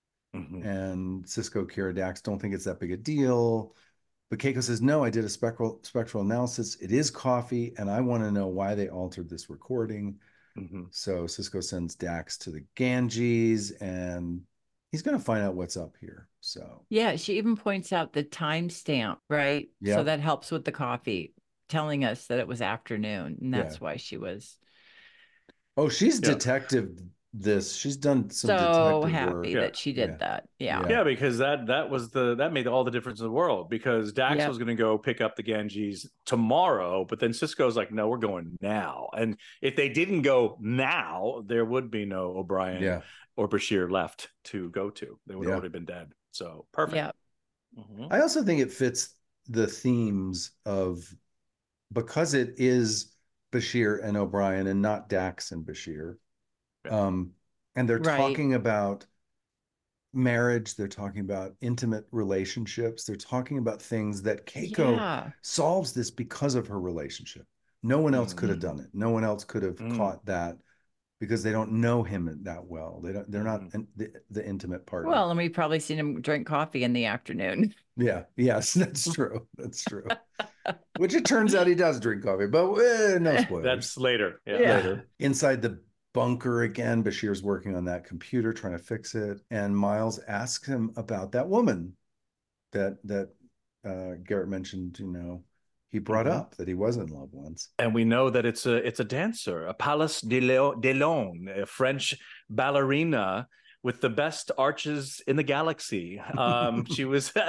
And Sisko, Kira, Dax don't think it's that big a deal. But Keiko says, no, I did a spectral analysis. It is coffee, and I want to know why they altered this recording. So Sisko sends Dax to the Ganges, and he's going to find out what's up here. So yeah, she even points out the timestamp, right? Yeah. So that helps with the coffee, telling us that it was afternoon, and that's why she was. Oh, she's detective. She's done some so detective happy work. that she did that. Yeah, because that made all the difference in the world, because Dax was going to go pick up the Ganges tomorrow, but then Sisko's like, no, we're going now. And if they didn't go now, there would be no O'Brien or Bashir left to go to. They would have already been dead. So perfect. Yeah. I also think it fits the themes of, because it is Bashir and O'Brien and not Dax and Bashir. And they're talking about marriage. They're talking about intimate relationships. They're talking about things that Keiko solves this because of her relationship. No one else could have done it. No one else could have caught that, because they don't know him that well. They're not the intimate partner. Well, and we've probably seen him drink coffee in the afternoon. Yes, that's true. That's true. Which it turns out he does drink coffee, but no spoilers. That's later. Later. Inside the bunker again, Bashir's working on that computer, trying to fix it, and Miles asks him about that woman that Garrett mentioned. He brought up that he was in love once, and we know that it's a dancer, a Pallas Delaune, a French ballerina with the best arches in the galaxy. She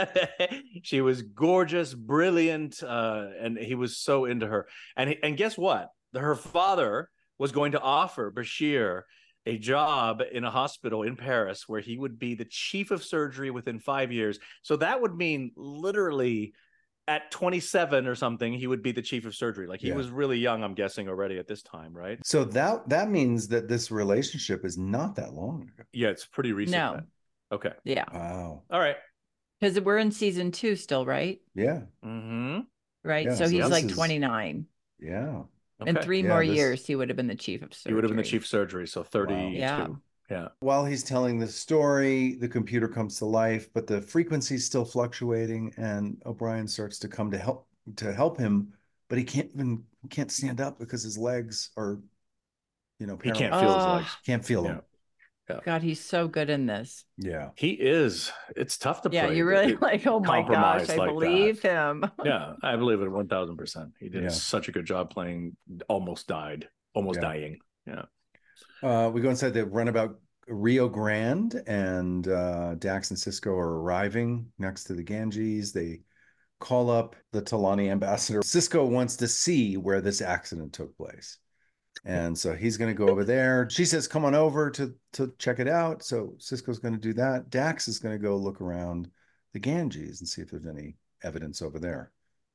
was gorgeous, brilliant, and he was so into her. And guess what? Her father was going to offer Bashir a job in a hospital in Paris where he would be the chief of surgery within 5 years. So that would mean literally at 27 or something, he would be the chief of surgery. Like he was really young, I'm guessing, already at this time, right? So that means that this relationship is not that long ago. Yeah, it's pretty recent. No. Then. Okay. Yeah. Wow. All right. Because we're in season 2 still, right? Yeah. Right. Yeah, so he's like 29. Yeah. Okay. In 3 more years, he would have been the chief of surgery. He would have been the chief of surgery, so 32. Wow. Yeah. While he's telling the story, the computer comes to life, but the frequency's still fluctuating, and O'Brien starts to come to help him, but he can't stand up because his legs are, he can't feel his legs. Can't feel them. Yeah. God, he's so good in this. Yeah. He is. It's tough to play. Yeah, you're really like, oh my gosh, I like believe that. him. Yeah, I believe it 1000%. He did such a good job playing almost dying. Yeah. We go inside the runabout Rio Grande, and Dax and Sisko are arriving next to the Ganges. They call up the T'Lani ambassador. Sisko wants to see where this accident took place. And so he's going to go over there. She says, come on over to check it out. So Sisko's going to do that. Dax is going to go look around the Ganges and see if there's any evidence over there.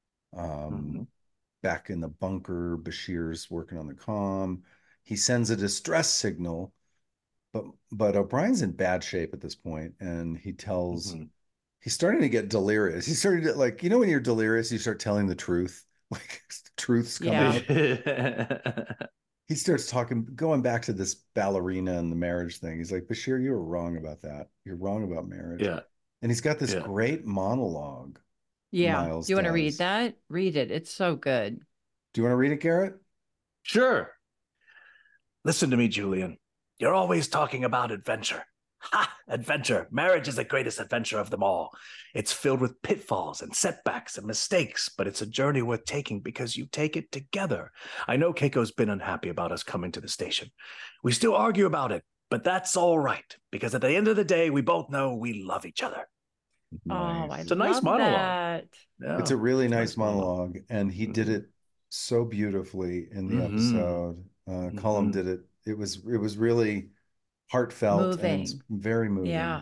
Back in the bunker, Bashir's working on the comm. He sends a distress signal, but O'Brien's in bad shape at this point, and he tells he's starting to get delirious. He's starting to, like, you know, when you're delirious, you start telling the truth, like the truth's coming out. He starts going back to this ballerina and the marriage thing. He's like, Bashir, you were wrong about that. You're wrong about marriage. Yeah. And he's got this great monologue. Yeah. Miles Do you want to does. read that? Read it. It's so good. Do you want to read it, Garrett? Sure. Listen to me, Julian. You're always talking about adventure. Ha! Adventure. Marriage is the greatest adventure of them all. It's filled with pitfalls and setbacks and mistakes, but it's a journey worth taking because you take it together. I know Keiko's been unhappy about us coming to the station. We still argue about it, but that's all right, because at the end of the day, we both know we love each other. Nice. It's a nice monologue. Yeah. It's a really nice monologue, and he did it so beautifully in the episode. Cullum did it. It was really heartfelt and very moving. Yeah.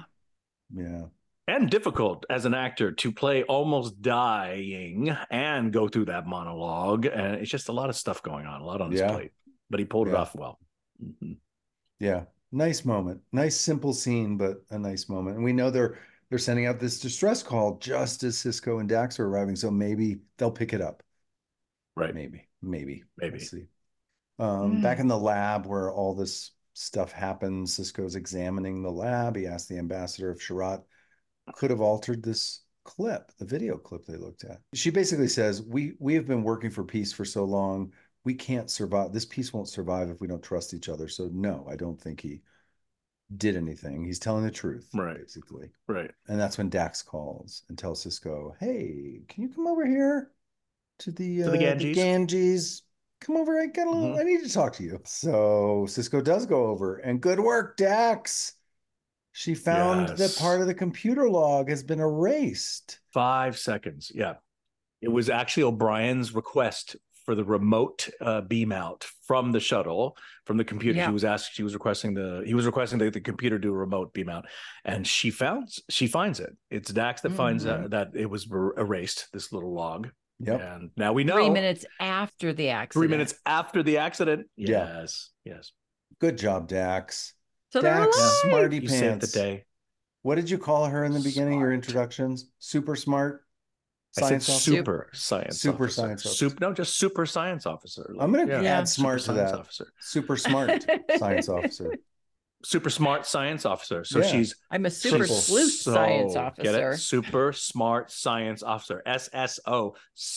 And difficult as an actor to play almost dying and go through that monologue. And it's just a lot of stuff going on, a lot on his plate. But he pulled it off well. Yeah. Nice moment. Nice, simple scene, but a nice moment. And we know they're sending out this distress call just as Sisko and Dax are arriving. So maybe they'll pick it up. Right. Maybe. Let's see. Mm. Back in the lab where all this stuff happens, Sisko's examining the lab. He asked the ambassador if Sherratt could have altered this clip, the video clip they looked at. She basically says, we have been working for peace for so long, we can't survive. This peace won't survive if we don't trust each other. So no, I don't think he did anything. He's telling the truth, basically. Right. And that's when Dax calls and tells Sisko, hey, can you come over here to the Ganges? Come over. I got a little. I need to talk to you. So Sisko does go over, and good work, Dax. She found that part of the computer log has been erased. 5 seconds. Yeah, it was actually O'Brien's request for the remote beam out from the shuttle, from the computer. Yeah. He was requesting the computer do a remote beam out, and she finds it. It's Dax that finds that it was erased, this little log. Yep. And now we know. 3 minutes after the accident. 3 minutes after the accident. Yes. Good job, Dax. So Dax, smarty you pants. saved the day. What did you call her in the beginning? Your introductions? Super smart. Science officer. Super science officer. No, just super science officer. I'm going to add smart to that. Officer. Super smart science officer. Super smart science officer. So I'm a super sleuth science officer. Get it? Super smart science officer. SSO.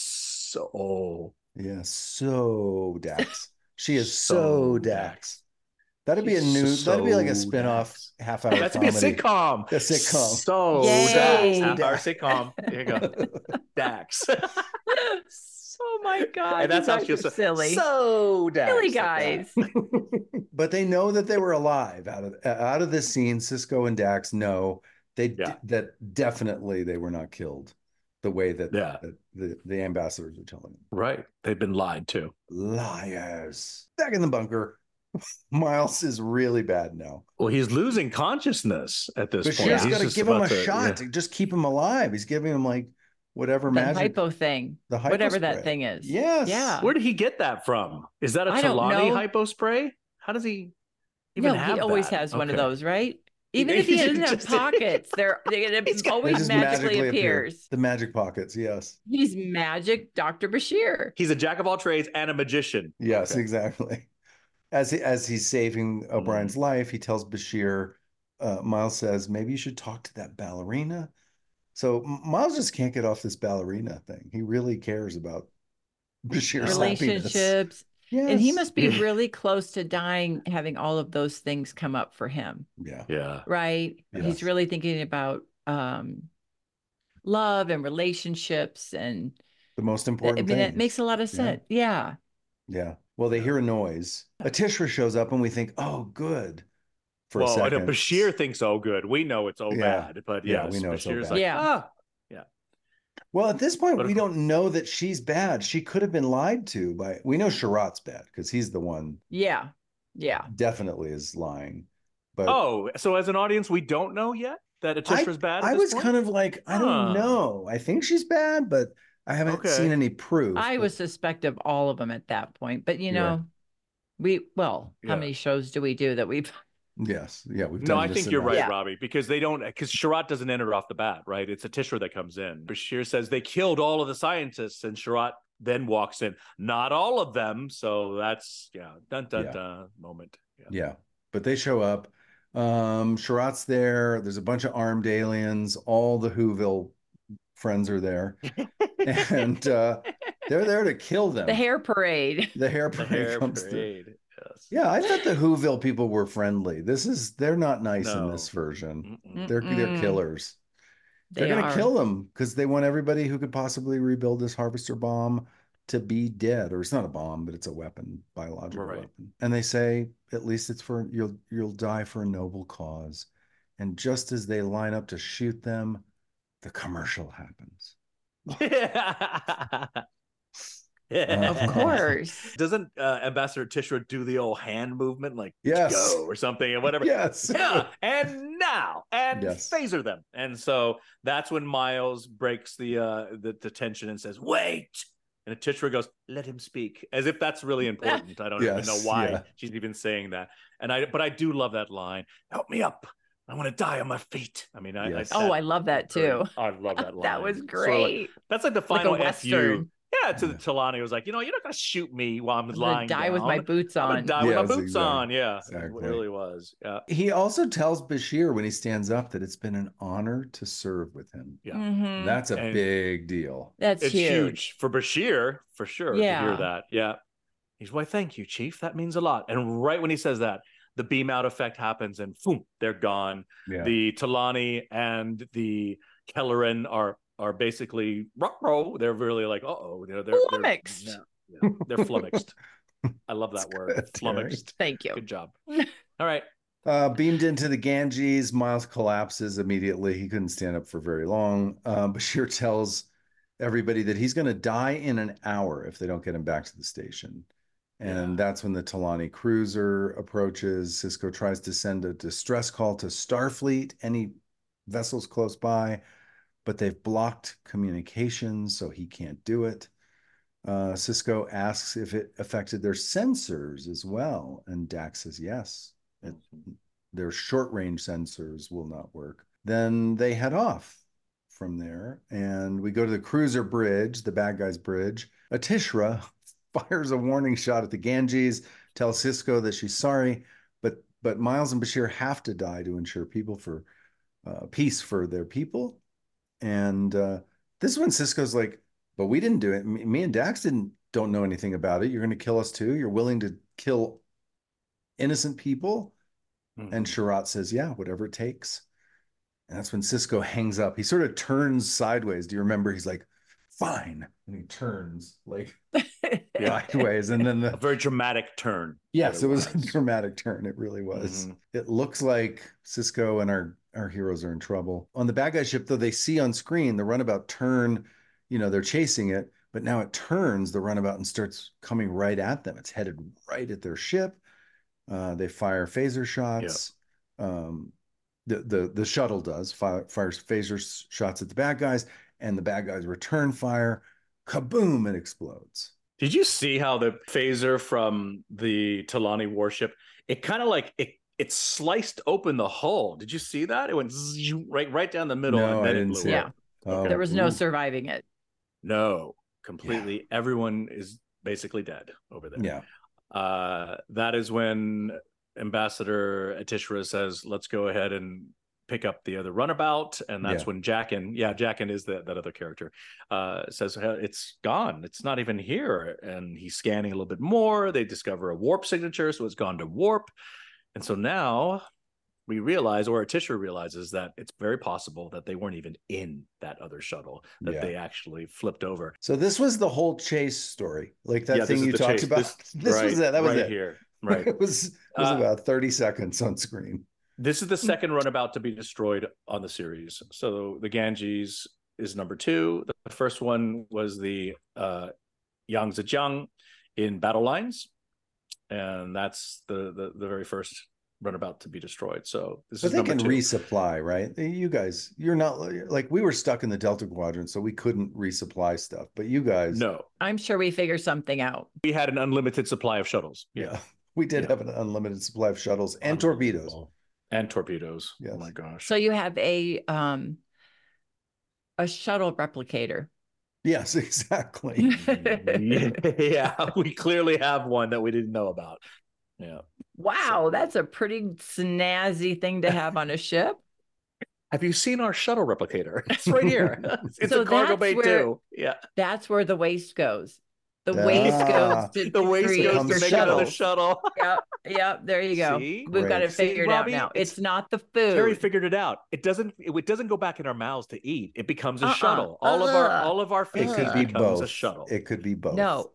So Dax. She is so Dax. That'd be like a spin-off half-hour comedy. That'd be a sitcom. A sitcom. So Dax. Our sitcom. There you go. Dax. Oh my God. And that's how she'll say, silly. So Dax. Silly guys. But they know that they were alive out of this scene. Sisko and Dax know that definitely they were not killed the way that the ambassadors are telling them. Right. They've been lied to. Liars. Back in the bunker. Miles is really bad now. Well, he's losing consciousness at this point. Bashir's got to give him a shot to just keep him alive. He's giving him like whatever magic hypo thing, whatever that thing is. Yes. Yeah. Where did he get that from? Is that a T'Lani hypo spray? How does he even have that? He always has one of those, right? Even if he doesn't have pockets, it always magically appears. The magic pockets, yes. He's magic Dr. Bashir. He's a jack of all trades and a magician. Yes, exactly. As he's saving O'Brien's life, he tells Bashir, Miles says, maybe you should talk to that ballerina. So Miles just can't get off this ballerina thing. He really cares about Bashir's relationships, Yes. And he must be really close to dying, having all of those things come up for him. Yeah. Right. Yes. He's really thinking about love and relationships and the most important things. It makes a lot of sense. Yeah. Well, they hear a noise. Atishra shows up and we think, oh, good. For a second. Bashir thinks, oh, good. We know it's bad, but yes, we know Bashir's it's like, yeah. Well, at this point, we don't know that she's bad. She could have been lied to by. We know Sherrod's bad because he's the one. Yeah. Definitely is lying. But so as an audience, we don't know yet that Atishra's bad. I was kind of like, I don't know. I think she's bad, but I haven't seen any proof. I was suspect of all of them at that point, but how many shows do we do that we've? Yes. Yeah. We've done I think you're right, Robbie, because because Sherrod doesn't enter off the bat, right? It's Atishra that comes in. Bashir says they killed all of the scientists, and Sherrod then walks in. Not all of them. So that's, dun, dun, dun moment. Yeah. But they show up. Sherrod's there. There's a bunch of armed aliens. All the Whoville friends are there. And they're there to kill them. The hair parade. The hair parade. Yes. Yeah, I thought the Whoville people were friendly. They're not nice in this version. They're killers. They're going to kill them because they want everybody who could possibly rebuild this harvester bomb to be dead. Or it's not a bomb, but it's a weapon, biological weapon. And they say, at least it's for you'll die for a noble cause. And just as they line up to shoot them, the commercial happens. Of course. Doesn't Ambassador Atishra do the old hand movement like go or something or whatever? Yes. Yeah. And now phaser them. And so that's when Miles breaks the tension and says, wait. And Atishra goes, let him speak, as if that's really important. I don't even know why she's even saying that. But I do love that line. Help me up. I want to die on my feet. I mean, I love that too. I love that line. That was great. So, that's like the final FU. Yeah, to the Talani, it was like, you're not going to shoot me while I'm lying down. Die with my boots on. I'm die with my boots on. Yeah, exactly. It really was. Yeah. He also tells Bashir when he stands up that it's been an honor to serve with him. Yeah, that's a big deal. It's huge for Bashir, for sure. Yeah. To hear that. Yeah, he's why, thank you, Chief. That means a lot. And right when he says that, the beam out effect happens, and boom, they're gone. Yeah. The Talani and the Kelleran are basically they're really like they're flummoxed. They're flummoxed. I love that word, flummoxed. Thank you. Good job. All right. Beamed into the Ganges, Miles collapses immediately. He couldn't stand up for very long. Bashir tells everybody that he's going to die in an hour if they don't get him back to the station. And that's when the Talani cruiser approaches. Sisko tries to send a distress call to Starfleet, any vessels close by, but they've blocked communications, so he can't do it. Sisko asks if it affected their sensors as well, and Dax says yes. Their short-range sensors will not work. Then they head off from there, and we go to the cruiser bridge, the bad guys' bridge. Atishra fires a warning shot at the Ganges, tells Sisko that she's sorry, but Miles and Bashir have to die to ensure peace for their people. And this is when Sisko's like, but we didn't do it. Me and Dax don't know anything about it. You're going to kill us too? You're willing to kill innocent people? And Sherrod says, yeah, whatever it takes. And that's when Sisko hangs up. He sort of turns sideways. Do you remember? He's like, fine. And he turns like sideways. And then a very dramatic turn. Yes, it was a dramatic turn. It really was. It looks like Sisko and our heroes are in trouble. On the bad guy ship, though, they see on screen the runabout turn, they're chasing it, but now it turns the runabout and starts coming right at them. It's headed right at their ship. They fire phaser shots. The shuttle fires phaser shots at the bad guys, and the bad guys return fire. Kaboom! It explodes. Did you see how the phaser from the Talani warship, it kind of like it sliced open the hull? Did you see that? It went right down the middle. No, and then I didn't see it. There was no surviving it. No, completely. Yeah. Everyone is basically dead over there. Yeah. That is when Ambassador Atishra says, let's go ahead and pick up the other runabout, and that's when Jaqen is that other character, says it's gone. It's not even here. And he's scanning a little bit more. They discover a warp signature, so it's gone to warp. And so now we realize, or Tisha realizes, that it's very possible that they weren't even in that other shuttle, that they actually flipped over. So this was the whole chase story, like that thing you talked about. This was it. That was it here. Right. It was about 30 seconds on screen. This is the second runabout to be destroyed on the series. So the Ganges is number 2. The first one was the Yang Zhejiang in Battle Lines, and that's the very first runabout to be destroyed. So this is number 2. But they can resupply, right? You guys, you're not like, we were stuck in the Delta Quadrant, so we couldn't resupply stuff. But you guys, no, I'm sure we figured something out. We had an unlimited supply of shuttles. Yeah, we did have an unlimited supply of shuttles and torpedoes. And torpedoes. Yes. Oh my gosh. So you have a shuttle replicator. Yes, exactly. Yeah, we clearly have one that we didn't know about. Yeah. Wow, that's a pretty snazzy thing to have on a ship. Have you seen our shuttle replicator? It's right here. It's a cargo bay too. Yeah. That's where the waste goes. The waste goes to make another shuttle. Yep. There you go. See? We've got it figured out now. It's not the food. Terry figured it out. It doesn't go back in our mouths to eat. It becomes a shuttle. All of our food becomes a shuttle. It could be both. No.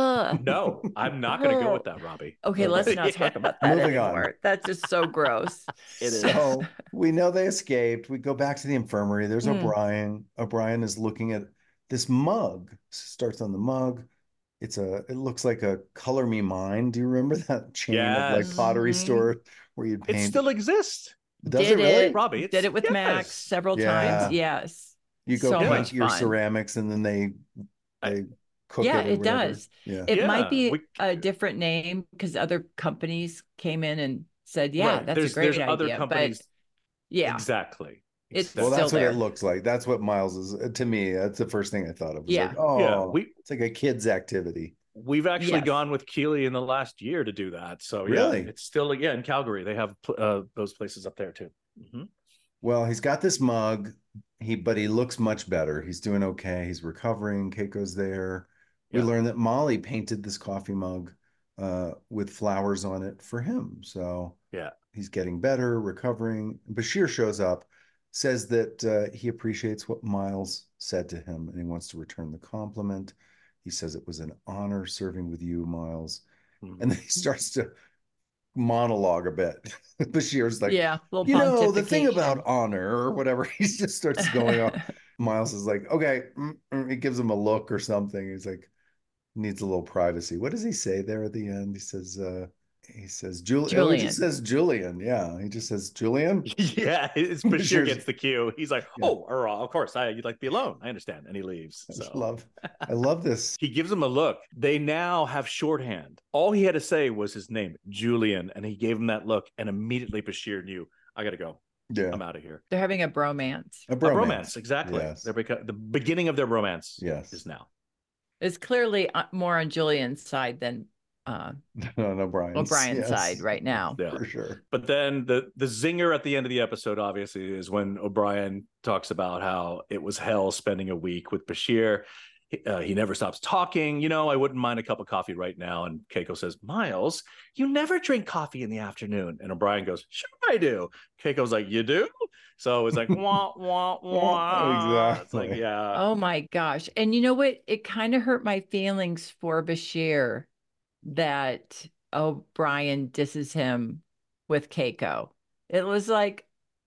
No, I'm not going to go with that, Robbie. Okay, let's not talk about that anymore. On. That's just so gross. It is. So we know they escaped. We go back to the infirmary. There's O'Brien. O'Brien is looking at this mug. Starts on the mug. It looks like a Color Me Mine. Do you remember that chain of like pottery store where you'd paint? It still exists. Does it really? Robbie, did it with Max several times. Yes. You go paint your ceramics and then they cook it. Yeah, it does. Yeah. It might be a different name because other companies came in and said, that's a great idea. Other companies. But exactly. It's well, that's what it looks like. That's what Miles is to me. That's the first thing I thought of. It's like a kid's activity. We've actually gone with Keeley in the last year to do that. So really, it's still in Calgary. They have those places up there too. Mm-hmm. Well, he's got this mug. But he looks much better. He's doing okay. He's recovering. Keiko's there. We learned that Molly painted this coffee mug with flowers on it for him. So he's getting better, recovering. Bashir shows up. Says that he appreciates what Miles said to him and he wants to return the compliment. He says it was an honor serving with you, Miles. Mm-hmm. And then he starts to monologue a bit. Bashir's like, the thing about honor or whatever. He just starts going on. Miles is like, okay. He gives him a look or something. He's like, needs a little privacy. What does he say there at the end? He says Julian. He just says Julian. Yeah, he just says Julian. Yeah, it's Bashir gets the cue. He's like, of course, you'd like to be alone. I understand, and he leaves. I love this. He gives him a look. They now have shorthand. All he had to say was his name, Julian, and he gave him that look, and immediately Bashir knew, I got to go. Yeah, I'm out of here. They're having a bromance. A bromance, exactly. Yes. The beginning of their romance. Is now. It's clearly more on Julian's side than O'Brien's side right now. Yeah, for sure. But then the zinger at the end of the episode, obviously, is when O'Brien talks about how it was hell spending a week with Bashir. He never stops talking. I wouldn't mind a cup of coffee right now. And Keiko says, Miles, you never drink coffee in the afternoon. And O'Brien goes, sure I do. Keiko's like, you do? So it's like, wah, wah, wah. Exactly. It's like, yeah. Oh my gosh. And you know what? It kind of hurt my feelings for Bashir that O'Brien disses him with Keiko. It was like,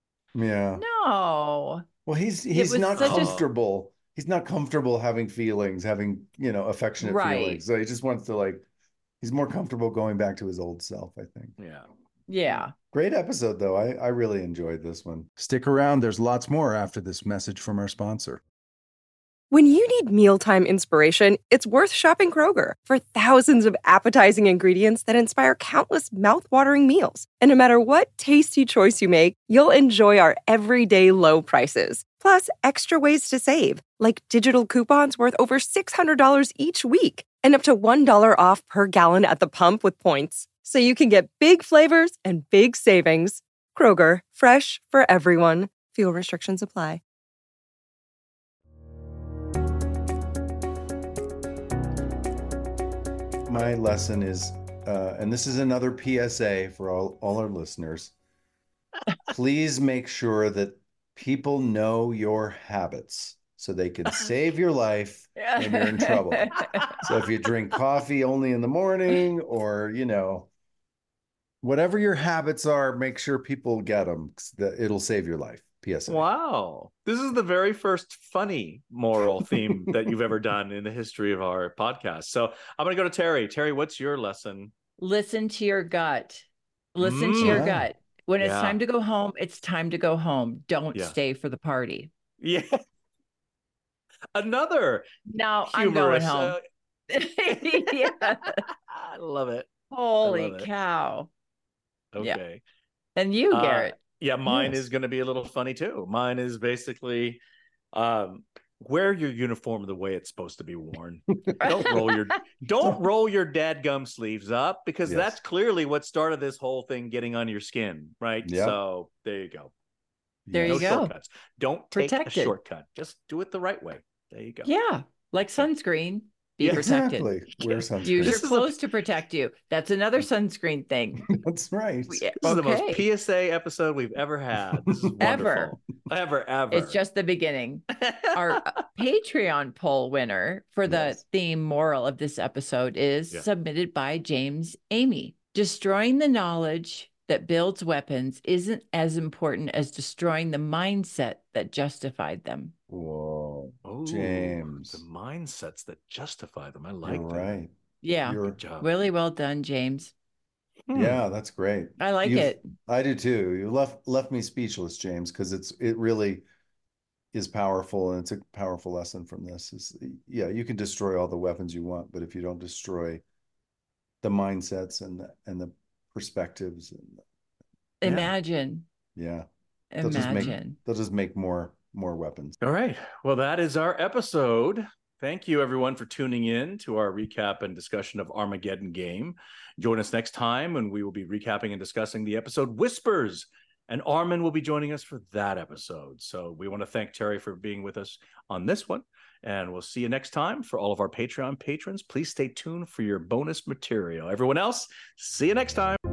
no. Well, he's not comfortable. He's not comfortable having feelings, having affectionate feelings. So he just wants to he's more comfortable going back to his old self, I think. Yeah. Great episode though. I really enjoyed this one. Stick around. There's lots more after this message from our sponsor. When you need mealtime inspiration, it's worth shopping Kroger for thousands of appetizing ingredients that inspire countless mouthwatering meals. And no matter what tasty choice you make, you'll enjoy our everyday low prices. Plus, extra ways to save, like digital coupons worth over $600 each week and up to $1 off per gallon at the pump with points. So you can get big flavors and big savings. Kroger, fresh for everyone. Fuel restrictions apply. My lesson is, and this is another PSA for all our listeners, please make sure that people know your habits so they can save your life when you're in trouble. So if you drink coffee only in the morning, or, you know, whatever your habits are, make sure people get them. It'll save your life. PSA. Wow. This is the very first funny moral theme that you've ever done in the history of our podcast. So I'm going to go to Terry. Terry, what's your lesson? Listen to your gut. Listen to your gut. When it's time to go home, it's time to go home. Don't stay for the party. Yeah. Another. No, humorous, I'm going home. Yeah. I love it. Holy cow. Okay. Yeah. And you, Garrett? Yeah, mine is going to be a little funny too. Mine is basically wear your uniform the way it's supposed to be worn. Don't roll your dadgum sleeves up, because that's clearly what started this whole thing getting on your skin, right? Yep. So there you go. There you go. Shortcuts. Don't take a shortcut. Just do it the right way. There you go. Yeah, like sunscreen. Be protected. Exactly. Wear sunscreen. Use your clothes to protect you. That's another sunscreen thing. That's right. This is the most PSA episode we've ever had. This is wonderful. Ever. It's just the beginning. Our Patreon poll winner for the theme moral of this episode is submitted by James Amy. Destroying the knowledge that builds weapons isn't as important as destroying the mindset that justified them. Whoa. James. The mindsets that justify them. I like that. Right. Yeah. Good job. Really well done, James. Yeah, that's great. I like it. I do too. You left me speechless, James, because it really is powerful, and it's a powerful lesson from this. You can destroy all the weapons you want, but if you don't destroy the mindsets and the perspectives, imagine. Yeah. Imagine. They'll just make more weapons. All right. Well, that is our episode. Thank you, everyone, for tuning in to our recap and discussion of Armageddon Game. Join us next time when we will be recapping and discussing the episode Whispers, and Armin will be joining us for that episode. So we want to thank Terry for being with us on this one, and we'll see you next time. For all of our Patreon patrons, please stay tuned for your bonus material. Everyone else, see you next time.